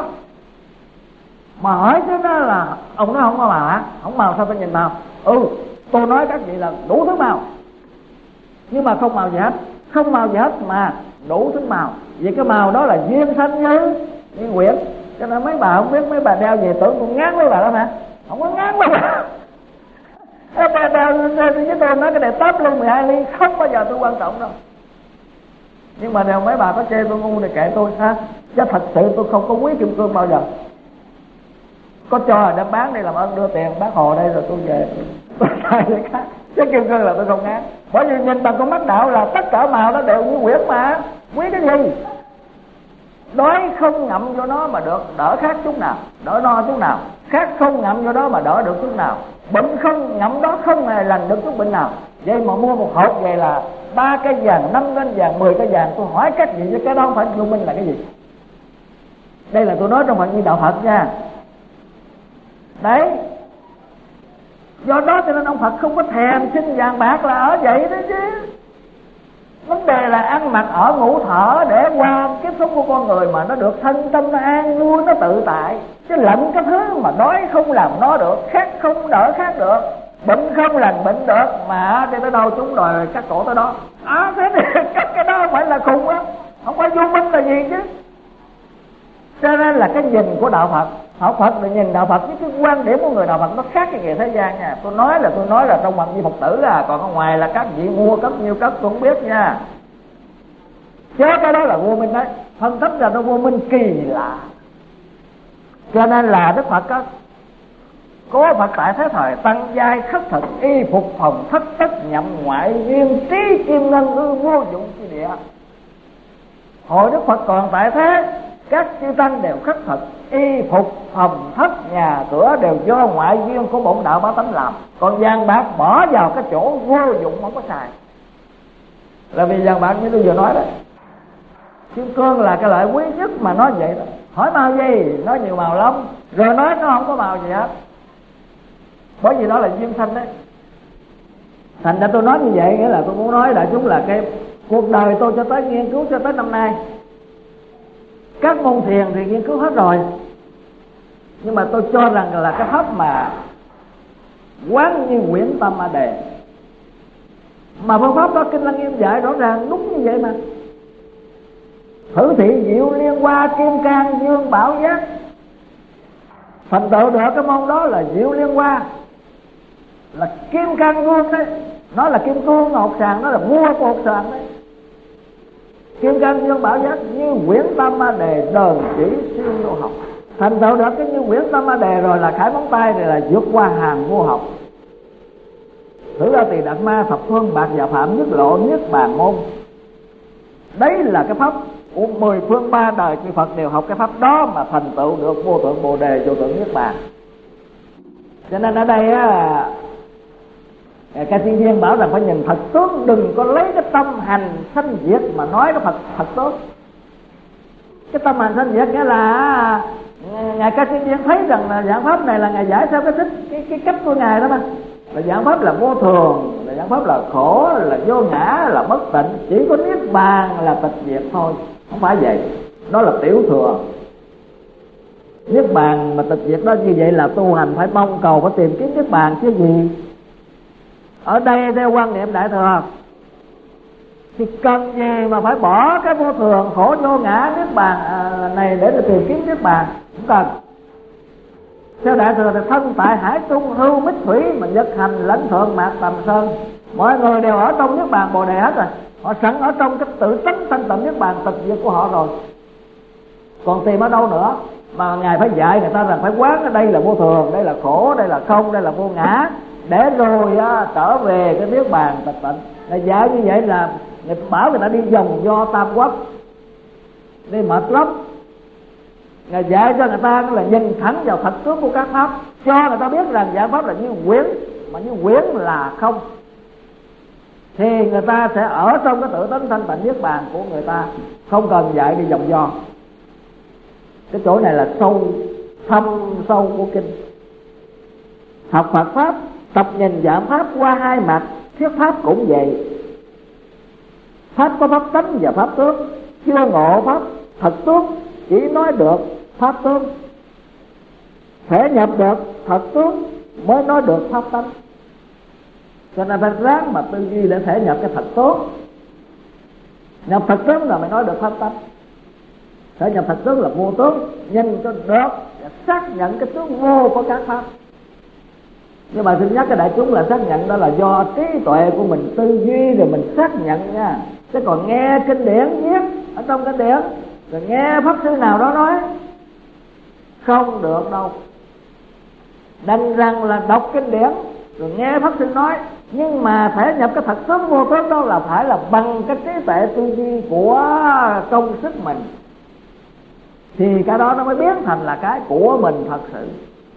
Mà hỏi chứ nó là ông nó không có màu hả? Không màu sao tôi nhìn màu? Tôi nói các vị là đủ thứ màu, nhưng mà không màu gì hết, không màu gì hết mà đủ thứ màu. Vì cái màu đó là duyên sanh như quyển. Cho nên mấy bà không biết, mấy bà đeo về tưởng cũng ngán mấy bà đó hả? Không có ngán mấy bà. Mấy bà đeo với tôi nói cái này tớp luôn 12 ly, không bao giờ tôi quan trọng đâu. Nhưng mà đều mấy bà có chê tôi ngu thì kệ tôi ha. Chứ thật sự tôi không có quý kim cương bao giờ. Có cho là đem bán đi làm ơn đưa tiền bác Hồ đây rồi tôi về. Tôi sai vậy khác. Chứ kim cương là tôi không ngán. Bởi vì nhìn bằng con mắt đạo là tất cả màu nó đều như quyển mà. Quý cái gì? Đói không ngậm vô nó mà được đỡ khát chút nào, đỡ no chút nào. Khát không ngậm vô đó mà đỡ được chút nào. Bệnh không ngậm đó không hề lành được chút bệnh nào. Vậy mà mua một hộp về là 3 cây vàng, 5 cây vàng, 10 cây vàng. Tôi hỏi các vị, cái đó không phải vô minh là cái gì? Đây là tôi nói trong phần như đạo Phật nha. Đấy. Do đó cho nên ông Phật không có thèm xin vàng bạc là ở vậy đó chứ. Vấn đề là ăn mặc ở ngủ thở để qua kiếp sống của con người mà nó được thân tâm nó an vui, nó tự tại. Chứ lạnh cái thứ mà đói không làm nó được, khát không đỡ khát được, bệnh không lành bệnh được, mà đi tới đâu chúng đòi cắt cổ tới đó. Thế thì cắt cái đó không phải là khùng á, không phải vô minh là gì chứ. Cho nên là cái nhìn của đạo Phật, học Phật để nhìn đạo Phật với cái quan điểm của người đạo Phật nó khác cái người thế gian nha. Tôi nói là trong mặt như Phật tử còn ở ngoài là các vị mua cấp nhiêu cấp tôi không biết nha. Chứ cái đó là vô minh đấy, phân tích ra nó vô minh kỳ lạ. Cho nên là Đức Phật có Phật tại thế thời tăng giai khất thực y phục phòng thất tất nhậm ngoại duyên trí kim ngân ư vô dụng chi địa. Hồi Đức Phật còn tại thế, các chư tăng đều khất thực y phục phòng thất nhà cửa đều do ngoại duyên của bổn đạo bá tánh làm. Còn vàng bạc bỏ vào cái chỗ vô dụng không có xài. Là vì vàng bạc như tôi vừa nói đấy, kim cương là cái loại quý nhất mà nói vậy đó. Hỏi màu gì? Nói nhiều màu lắm. Rồi nói nó không có màu gì hết. Bởi vì đó là duyên sanh đấy. Thành ra tôi nói như vậy nghĩa là tôi muốn nói đại chúng là cái cuộc đời tôi cho tới nghiên cứu cho tới năm nay, các môn thiền thì nghiên cứu hết rồi. Nhưng mà tôi cho rằng là cái pháp mà quán như quyển Tam Ma Đề, mà phương pháp đó Kinh Lăng Nghiêm dạy rõ ràng đúng như vậy mà. Thử thị diệu liên hoa kim cang dương bảo giác, Thành tựu được cái môn đó là Diệu Liên Hoa, là kim cang vương đấy. Nó là kim cương ngọc sàng, nó là vua cột sàng đấy. Kim cang vương bảo giác như quyển Tam Ma Đề đờn chỉ siêu vô học. Thành tựu được cái như quyển Tam Ma Đề rồi là khải móng tay này là vượt qua hàng vô học. Thử ra Tỳ Đạt Ma thập phương bạc và phạm nhất lộ nhất bàn môn. Đấy là cái pháp của 10 phương 3 đời chư Phật đều học cái pháp đó mà thành tựu được vô thượng Bồ Đề, vô thượng Niết Bàn. Cho nên ở đây á, Ca Tiên Viên bảo rằng phải nhìn thật tướng, đừng có lấy cái tâm hành sanh diệt mà nói cái thật tướng. Cái tâm hành sanh diệt nghĩa là Ngài Ca Tiên Viên thấy rằng là giảng pháp này là Ngài giải theo cái cách của Ngài đó mà. Là giảng pháp là vô thường, là giảng pháp là khổ, là vô ngã, là bất tịnh, chỉ có Niết Bàn là tịch diệt thôi. Không phải vậy, đó là tiểu thừa. Niết Bàn mà tịch diệt đó như vậy là tu hành phải mong cầu, phải tìm kiếm Niết Bàn chứ gì. Ở đây theo quan niệm Đại Thừa thì cần gì mà phải bỏ cái vô thường, khổ, vô ngã, Niết Bàn này để tìm kiếm Niết Bàn? Không cần. Theo Đại Thừa thì thân tại hải trung hưu mít thủy, mà nhất hành lãnh thượng mạc tầm sơn. Mọi người đều ở trong Niết Bàn Bồ Đề hết rồi. Họ sẵn ở trong cái tự tánh thanh tịnh Niết Bàn tịch diệt của họ rồi. Còn tìm ở đâu nữa? Mà Ngài phải dạy người ta rằng phải quán ở đây là vô thường, đây là khổ, đây là không, đây là vô ngã, để rồi trở về cái Niết Bàn tịch tịnh. Ngài dạy như vậy là Ngài bảo người ta đi vòng do tam quốc, đi mệt lắm. Ngài dạy cho người ta là nhìn thẳng vào thật tướng của các pháp, cho người ta biết rằng giải pháp là như quyển, mà như quyển là không, thì người ta sẽ ở trong cái tự tánh thanh tịnh Niết Bàn của người ta, không cần dạy đi vòng vo. Cái chỗ này là thâm sâu của kinh. Học Phật pháp, tập nhìn giảm pháp qua hai mặt. Thuyết pháp cũng vậy. Pháp có pháp tánh và pháp tướng. Chưa ngộ pháp thật tướng, chỉ nói được pháp tướng. Thể nhập được thật tướng mới nói được pháp tánh. Cho nên phải ráng mà tư duy để thể nhập cái thật tướng. Nhập thật tướng là mới nói được pháp tánh. Thể nhập thật tướng là vô tướng, nhìn cho được và xác nhận cái tướng vô của các pháp. Nhưng mà xin nhắc cái đại chúng là xác nhận đó là do trí tuệ của mình tư duy rồi mình xác nhận nha. Chứ còn nghe kinh điển viết ở trong kinh điển rồi nghe pháp sư nào đó nói không được đâu. Đành rằng là đọc kinh điển rồi nghe pháp sư nói, nhưng mà thể nhập cái thật tướng vô tướng đó là phải là bằng cái trí tuệ tư duy của công sức mình, thì cái đó nó mới biến thành là cái của mình thật sự.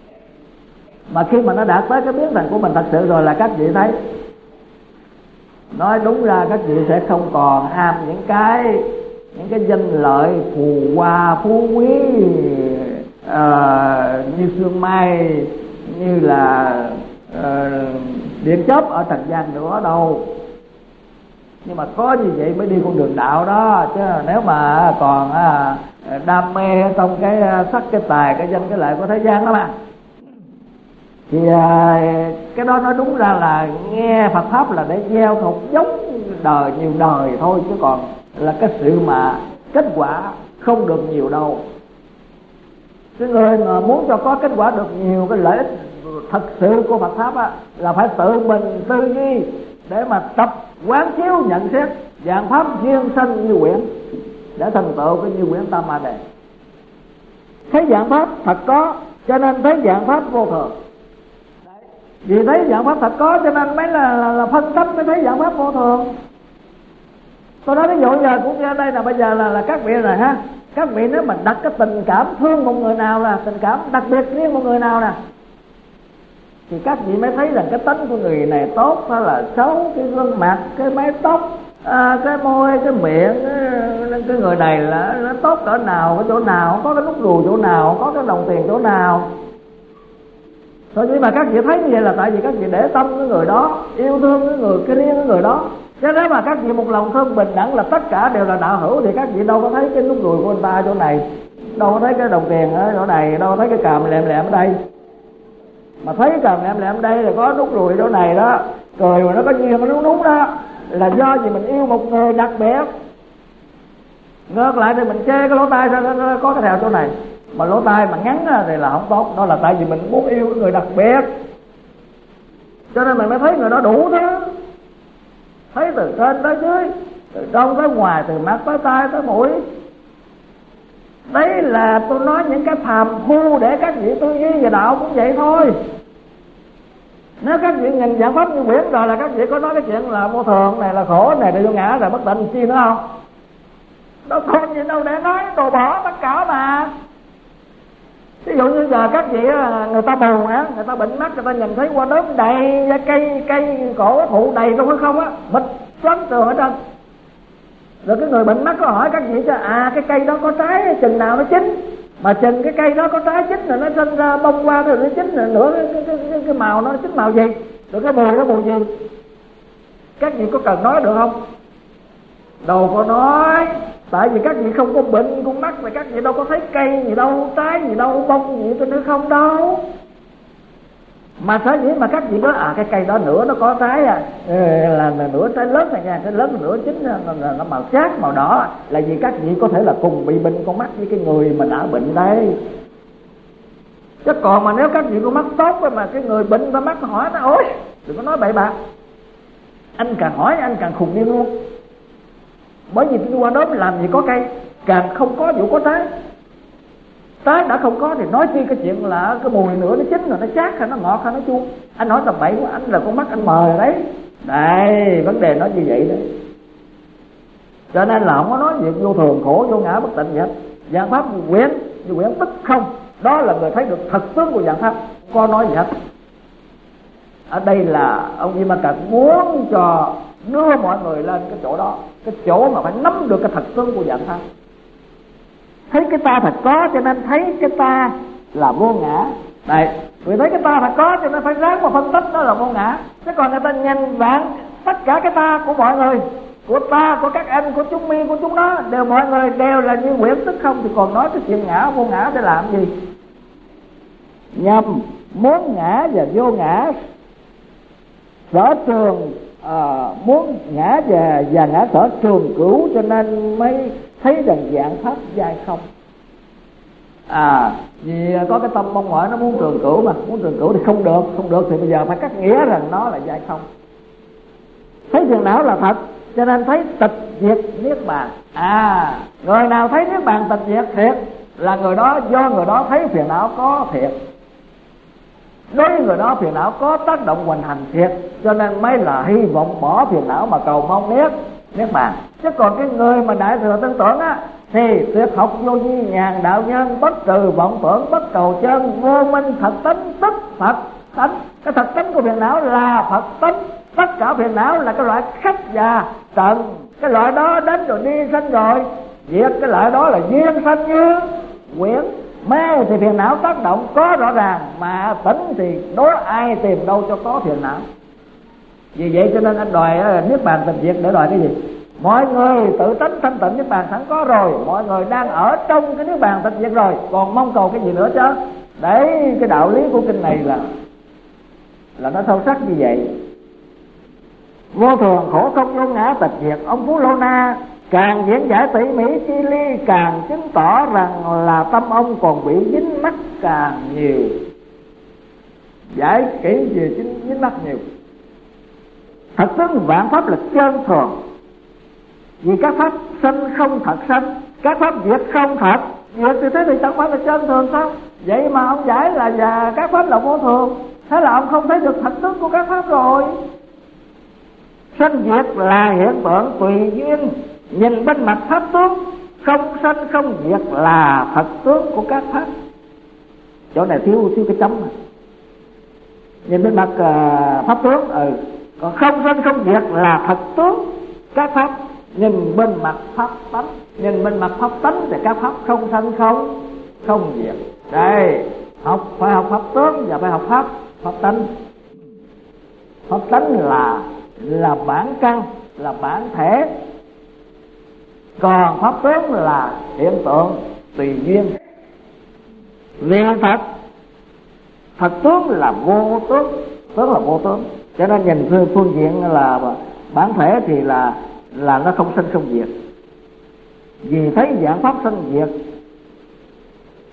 Mà khi mà nó đạt tới cái biến thành của mình thật sự rồi là các vị thấy, nói đúng ra các vị sẽ không còn ham những cái danh lợi phù hoa phú quý như sương mai, như là điện chớp ở trần gian nữa đâu. Nhưng mà có như vậy mới đi con đường đạo đó. Chứ nếu mà còn đam mê trong cái sắc, cái tài, cái danh, cái lợi của thế gian đó mà, thì cái đó nói đúng ra là nghe Phật pháp là để gieo một giống đời, nhiều đời thôi, chứ còn là cái sự mà kết quả không được nhiều đâu. Cái người mà muốn cho có kết quả được nhiều cái lợi ích thật sự của Phật pháp á, là phải tự mình tư duy để mà tập quán chiếu nhận xét dạng pháp duyên sanh như quyển, để thành tựu cái như quyển Tam Ma Đề. Thấy dạng pháp thật có cho nên thấy dạng pháp vô thường. Vì thấy dạng pháp thật có cho nên mới là phân tích mới thấy dạng pháp vô thường. Tôi nói ví dụ giờ cũng ra đây là bây giờ là các vị rồi ha. Các vị nếu mà đặt cái tình cảm thương một người nào, là tình cảm đặc biệt riêng một người nào nè, thì các vị mới thấy rằng cái tính của người này tốt hay là xấu, cái gương mặt, cái mái tóc, cái môi, cái miệng, cái người này là nó tốt cỡ nào, cái chỗ nào, có cái nút ruồi chỗ nào, có cái đồng tiền chỗ nào. Thôi nhưng mà các vị thấy như vậy là tại vì các vị để tâm cái người đó, yêu thương cái người, cái riêng cái người đó. Chứ nếu mà các vị một lòng thương bình đẳng là tất cả đều là đạo hữu, thì các vị đâu có thấy cái nút ruồi của anh ta chỗ này, đâu có thấy cái đồng tiền ở chỗ này, đâu có thấy cái càm lẹm lẹm ở đây. Mà thấy cái càm lẹm lẹm ở đây là có nút ruồi chỗ này đó, cười mà nó có duyên, nó đúng đó, là do vì mình yêu một người đặc biệt. Ngược lại thì mình chê cái lỗ tai sao nó có cái thèo chỗ này, mà lỗ tai mà ngắn thì là không tốt. Đó là tại vì mình muốn yêu người đặc biệt, cho nên mình mới thấy người đó đủ thứ, thấy từ trên tới dưới, từ trong tới ngoài, từ mắt tới tai tới mũi. Đấy là tôi nói những cái phàm phu để các vị tư duy về đạo cũng vậy thôi. Nếu các vị nhìn dạng pháp như biển rồi là các vị có nói cái chuyện là vô thường này, là khổ này, là vô ngã, là bất tịnh chi nữa không? Đâu còn gì đâu để nói, đồ bỏ tất cả mà. Ví dụ như giờ các vị người ta mù á, người ta bệnh mắt, người ta nhìn thấy qua đốm đầy cây cổ thụ đầy trong hư không á, bịch xoắn tường ở trên. Rồi cái người bệnh mắt có hỏi các vị cho cái cây đó có trái chừng nào nó chín, mà chừng cái cây đó có trái chín rồi nó sinh ra bông hoa rồi nó chín rồi nữa cái màu nó chín màu gì, rồi cái mùi nó mùi gì, các vị có cần nói được không? Đâu có nói. Tại vì các vị không có bệnh con mắt mà các vị đâu có thấy cây gì đâu, trái gì đâu, bông gì nữa không đâu. Mà sở dĩ mà các vị nói cái cây đó nửa nó có trái là nửa trái lớn này nha, trái lớn nửa chín nó màu chát màu đỏ, là vì các vị có thể là cùng bị bệnh con mắt với cái người mà đã bệnh đây. Chứ còn mà nếu các vị con mắt tốt mà cái người bệnh con mắt hỏi nó ôi đừng có nói bậy bạ, anh càng hỏi anh càng khùng điên luôn. Bởi vì đi qua đó mình làm gì có cây, càng không có vụ có trái. Trái đã không có thì nói chi cái chuyện là cái mùi nữa nó chín rồi nó chát hay nó ngọt hay nó chua. Anh nói tầm bậy của anh là con mắt anh mờ rồi đấy. Đây vấn đề nó như vậy đấy. Cho nên là không có nói việc vô thường khổ vô ngã bất tịnh vậy. Dạng pháp như quyển tức không, đó là người thấy được thật tướng của dạng pháp, không có nói gì hết. Ở đây là ông Di Ma Cật muốn cho đưa mọi người lên cái chỗ đó, cái chỗ mà phải nắm được cái thật tướng của dạng pháp. Thấy cái ta thật có cho nên thấy cái ta là vô ngã. Đây, vì thấy cái ta thật có cho nên phải ráng mà phân tích đó là vô ngã. Chứ còn người ta nhìn vạn tất cả cái ta của mọi người, của ta, của các anh, của chúng mi, của chúng nó, đều mọi người đều là như quyển tức không, thì còn nói cái chuyện ngã vô ngã để làm gì? Nhầm, muốn ngã và vô ngã sở trường, muốn ngã và ngã sở trường cửu, cho nên mới thấy rằng dạng pháp giai không. Vì có cái tâm mong mỏi nó muốn trường cửu, mà muốn trường cửu thì không được thì bây giờ phải cắt nghĩa rằng nó là giai không. Thấy phiền não là thật, cho nên thấy tịch diệt niết bàn. Người nào thấy niết bàn tịch diệt thiệt là người đó, do người đó thấy phiền não có thiệt, đối với người đó phiền não có tác động hoành hành thiệt, cho nên mới là hy vọng bỏ phiền não mà cầu mong niết bàn. Chứ còn cái người mà đại thừa tư tưởng á thì tuyệt học vô vi nhàn đạo nhân, bất trừ vọng tưởng, bất cầu chân, vô minh thật tánh tức Phật tánh. Cái thật tánh của phiền não là Phật tánh. Tất cả phiền não là cái loại khách và trần, cái loại đó đến rồi đi sanh rồi diệt, cái loại đó là duyên sanh như quyển. Mê thì phiền não tác động có rõ ràng, mà tỉnh thì đối ai tìm đâu cho có phiền não. Vì vậy cho nên anh đòi niết bàn tịch diệt để đòi cái gì? Mọi người tự tánh thanh tịnh niết bàn sẵn có rồi, mọi người đang ở trong cái niết bàn tịch diệt rồi, còn mong cầu cái gì nữa chứ? Đấy, cái đạo lý của kinh này là nó sâu sắc như vậy. Vô thường khổ không vô ngã tịch diệt, ông Phú Lô Na càng diễn giải tỉ mỉ chi ly, càng chứng tỏ rằng là tâm ông còn bị dính mắc càng nhiều. Giải kỹ về dính mắc nhiều. Thật tướng vạn pháp là chân thường, vì các pháp sanh không thật sanh, các pháp diệt không thật diệt, thì thế thì chẳng phải là chân thường sao? Vậy mà ông giải là và các pháp là vô thường, thế là ông không thấy được thật tướng của các pháp rồi. Sanh diệt là hiện tượng tùy duyên, nhìn bên mặt pháp tướng, không sanh không diệt là thật tướng của các pháp. Chỗ này thiếu cái chấm này. Nhìn bên mặt pháp tướng, còn không sanh không diệt là thật tướng các pháp. Nhìn bên mặt pháp tánh, nhìn bên mặt pháp tánh thì các pháp không sanh không diệt. Đây, phải học pháp tướng và phải học pháp tánh. Pháp tánh là bản căn, là bản thể, còn pháp tướng là hiện tượng tùy duyên. Vì thật tướng là vô tướng, tướng là vô tướng, cho nên nhìn phương diện là bản thể thì là nó không sanh không diệt. Vì thấy dạng pháp sanh diệt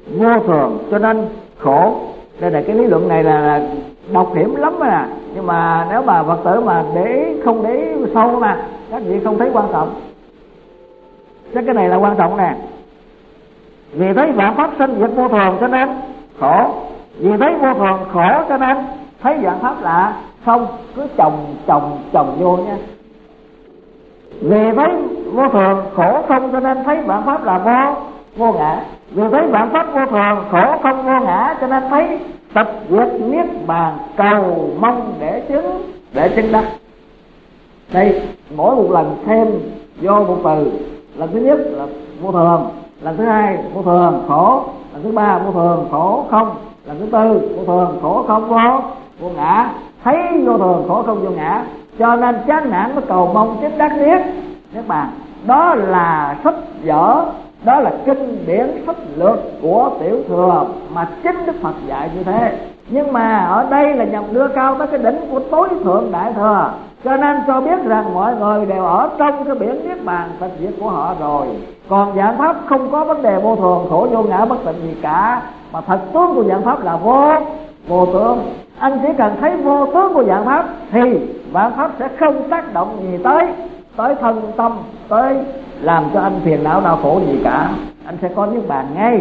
vô thường cho nên khổ. Đây là cái lý luận này là độc hiểm lắm à, nhưng mà nếu mà Phật tử mà không để ý sâu mà các vị không thấy quan trọng. Chắc cái này là quan trọng nè. Vì thấy vạn pháp sinh diệt vô thường cho nên khổ, vì thấy vô thường khổ cho nên thấy vạn pháp là không, cứ chồng vô nha. Vì thấy vô thường khổ không cho nên thấy vạn pháp là vô ngã. Vì thấy vạn pháp vô thường khổ không vô ngã cho nên thấy tập diệt niết bàn cầu mong để chứng đắc. Đây mỗi một lần thêm vô một từ. Lần thứ nhất là vô thường, lần thứ hai vô thường khổ, lần thứ ba vô thường khổ không, lần thứ tư vô thường khổ không vô ngã. Thấy vô thường khổ không vô ngã cho nên chán nản mới cầu mong chứng đắc niết bàn. Đó là sách vở, đó là kinh điển sách lược của Tiểu Thừa mà chính Đức Phật dạy như thế. Nhưng mà ở đây là nhằm đưa cao tới cái đỉnh của tối thượng Đại Thừa, cho nên cho biết rằng mọi người đều ở trong cái biển niết bàn tịch diệt của họ rồi. Còn vạn pháp không có vấn đề vô thường khổ vô ngã bất tịnh gì cả, mà thật tướng của vạn pháp là vô tướng. Anh chỉ cần thấy vô tướng của vạn pháp thì vạn pháp sẽ không tác động gì tới thân tâm, tới làm cho anh phiền não đau khổ gì cả. Anh sẽ có niết bàn ngay.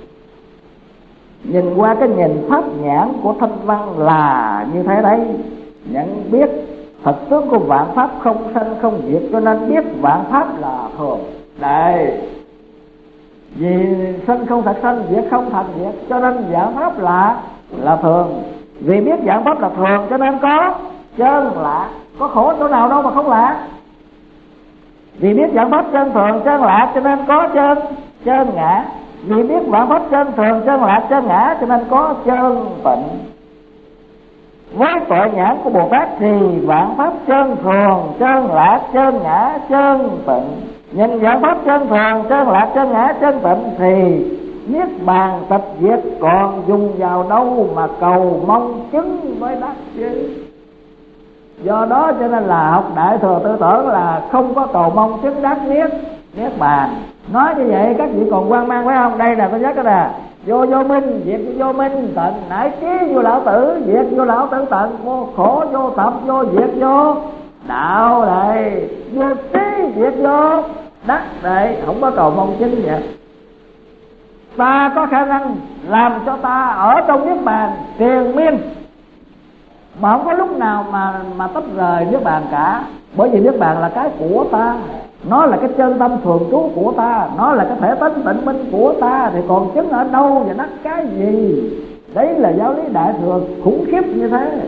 Nhìn qua cái nhìn pháp nhãn của Thanh Văn là như thế đấy, nhận biết thật tướng của vạn pháp không sanh không diệt cho nên biết vạn pháp là thường. Đây, vì sanh không thật sanh, diệt không thật diệt cho nên vạn pháp là thường. Vì biết vạn pháp là thường cho nên có chân lạ, có khổ chỗ nào đâu mà không lạ. Vì biết vạn pháp chân thường chân lạ cho nên có chân ngã. Vì biết vạn pháp chân thường chân lạ chân ngã cho nên có chân tịnh. Với tuệ nhãn của Bồ Tát thì vạn pháp chân thường chân lạ chân ngã chân tịnh. Nhìn vạn pháp chân thường chân lạ chân ngã chân tịnh thì niết bàn tịch diệt còn dùng vào đâu mà cầu mong chứng với đắc chứ. Do đó cho nên là học Đại Thừa Tư Tưởng là không có cầu mong chứng đắc niết bàn. Nói như vậy các vị còn hoang mang phải không? Đây là tôi nhắc cái nè, vô minh diệt vô minh tận, nải chí vô lão tử diệt vô lão tử tận, vô khổ vô tập vô diệt vô đạo đây, vô trí diệt vô đắc đây. Không có cầu mong chứng vậy. Ta có khả năng làm cho ta ở trong niết bàn triền miên mà không có lúc nào mà tách rời niết bàn cả. Bởi vì niết bàn là cái của ta, nó là cái chân tâm thường trú của ta, nó là cái thể tánh tịnh minh của ta, thì còn chứng ở đâu và đắc cái gì? Đấy là giáo lý Đại Thừa khủng khiếp như thế,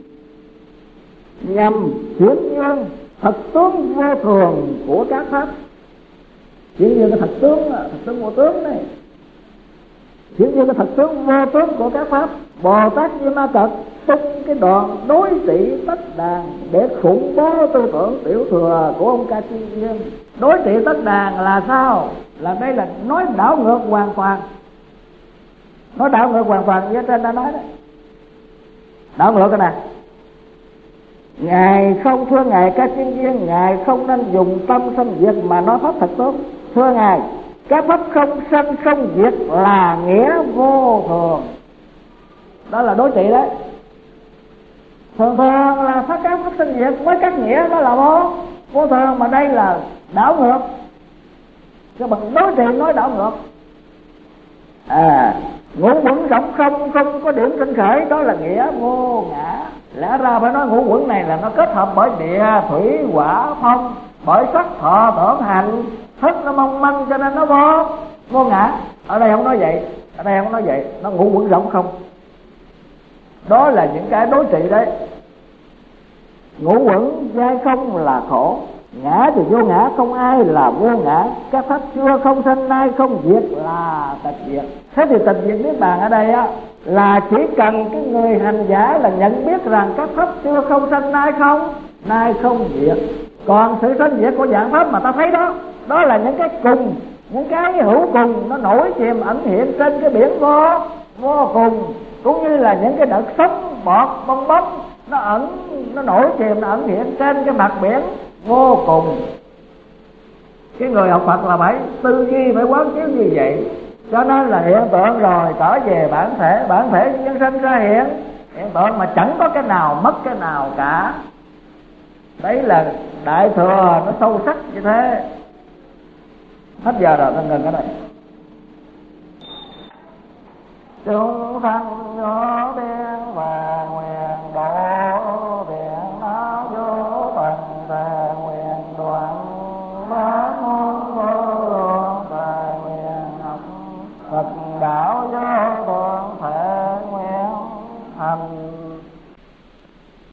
nhằm chuyển dương thật tướng vô thường của các pháp. Chuyển dương cái thật tướng vô tướng này, chuyển dương cái thật tướng vô tướng của các pháp. Bồ Tát Như Ma Cật tung cái đoạn đối trị tất đàn để khủng bố tư tưởng Tiểu Thừa của ông Ca Chi Viên. Đối trị tất đàn là sao? Là đây là nói đảo ngược hoàn toàn. Nói đảo ngược hoàn toàn như trên đã nói đấy. Đảo ngược cái này, Ngài không thưa Ngài Ca Chi Viên, Ngài không nên dùng tâm sanh diệt mà nói pháp thật tốt. Thưa Ngài, các pháp không sanh không diệt là nghĩa vô thường. Đó là đối trị đấy. Thường thường là các pháp sinh diệt với các nghĩa đó là vô thường, mà đây là đảo ngược. Cái bằng đối trị nói đảo ngược. Ngũ quẩn rộng không có điểm sinh khởi, đó là nghĩa vô ngã. Lẽ ra phải nói ngũ quẩn này là nó kết hợp bởi địa thủy hỏa phong, bởi sắc thọ tưởng hành thức, nó mong manh cho nên nó vô ngã. Ở đây không nói vậy, ở đây không nói vậy, nó ngũ quẩn rộng không. Đó là những cái đối trị đấy. Ngũ quẩn giai không là khổ, ngã thì vô ngã, không ai là vô ngã. Các pháp xưa không sanh nay không diệt là tịch diệt. Thế thì tịch diệt niết bàn ở đây á là chỉ cần cái người hành giả là nhận biết rằng các pháp xưa không sanh nay không diệt. Còn sự sanh diệt của dạng pháp mà ta thấy đó, đó là những cái cùng, những cái hữu cùng, nó nổi chìm ẩn hiện trên cái biển vô cùng, cũng như là những cái đợt sóng bọt bong bóng nó nổi chìm, nó ẩn hiện trên cái mặt biển vô cùng. Cái người học Phật là phải tư duy, phải quán chiếu như vậy. Cho nên là hiện tượng rồi trở về bản thể nhân sinh ra hiện tượng mà chẳng có cái nào mất cái nào cả. Đấy là đại thừa nó sâu sắc như thế. Hết giờ rồi, ta ngừng cái này. Chúng sanh có biên và nguyện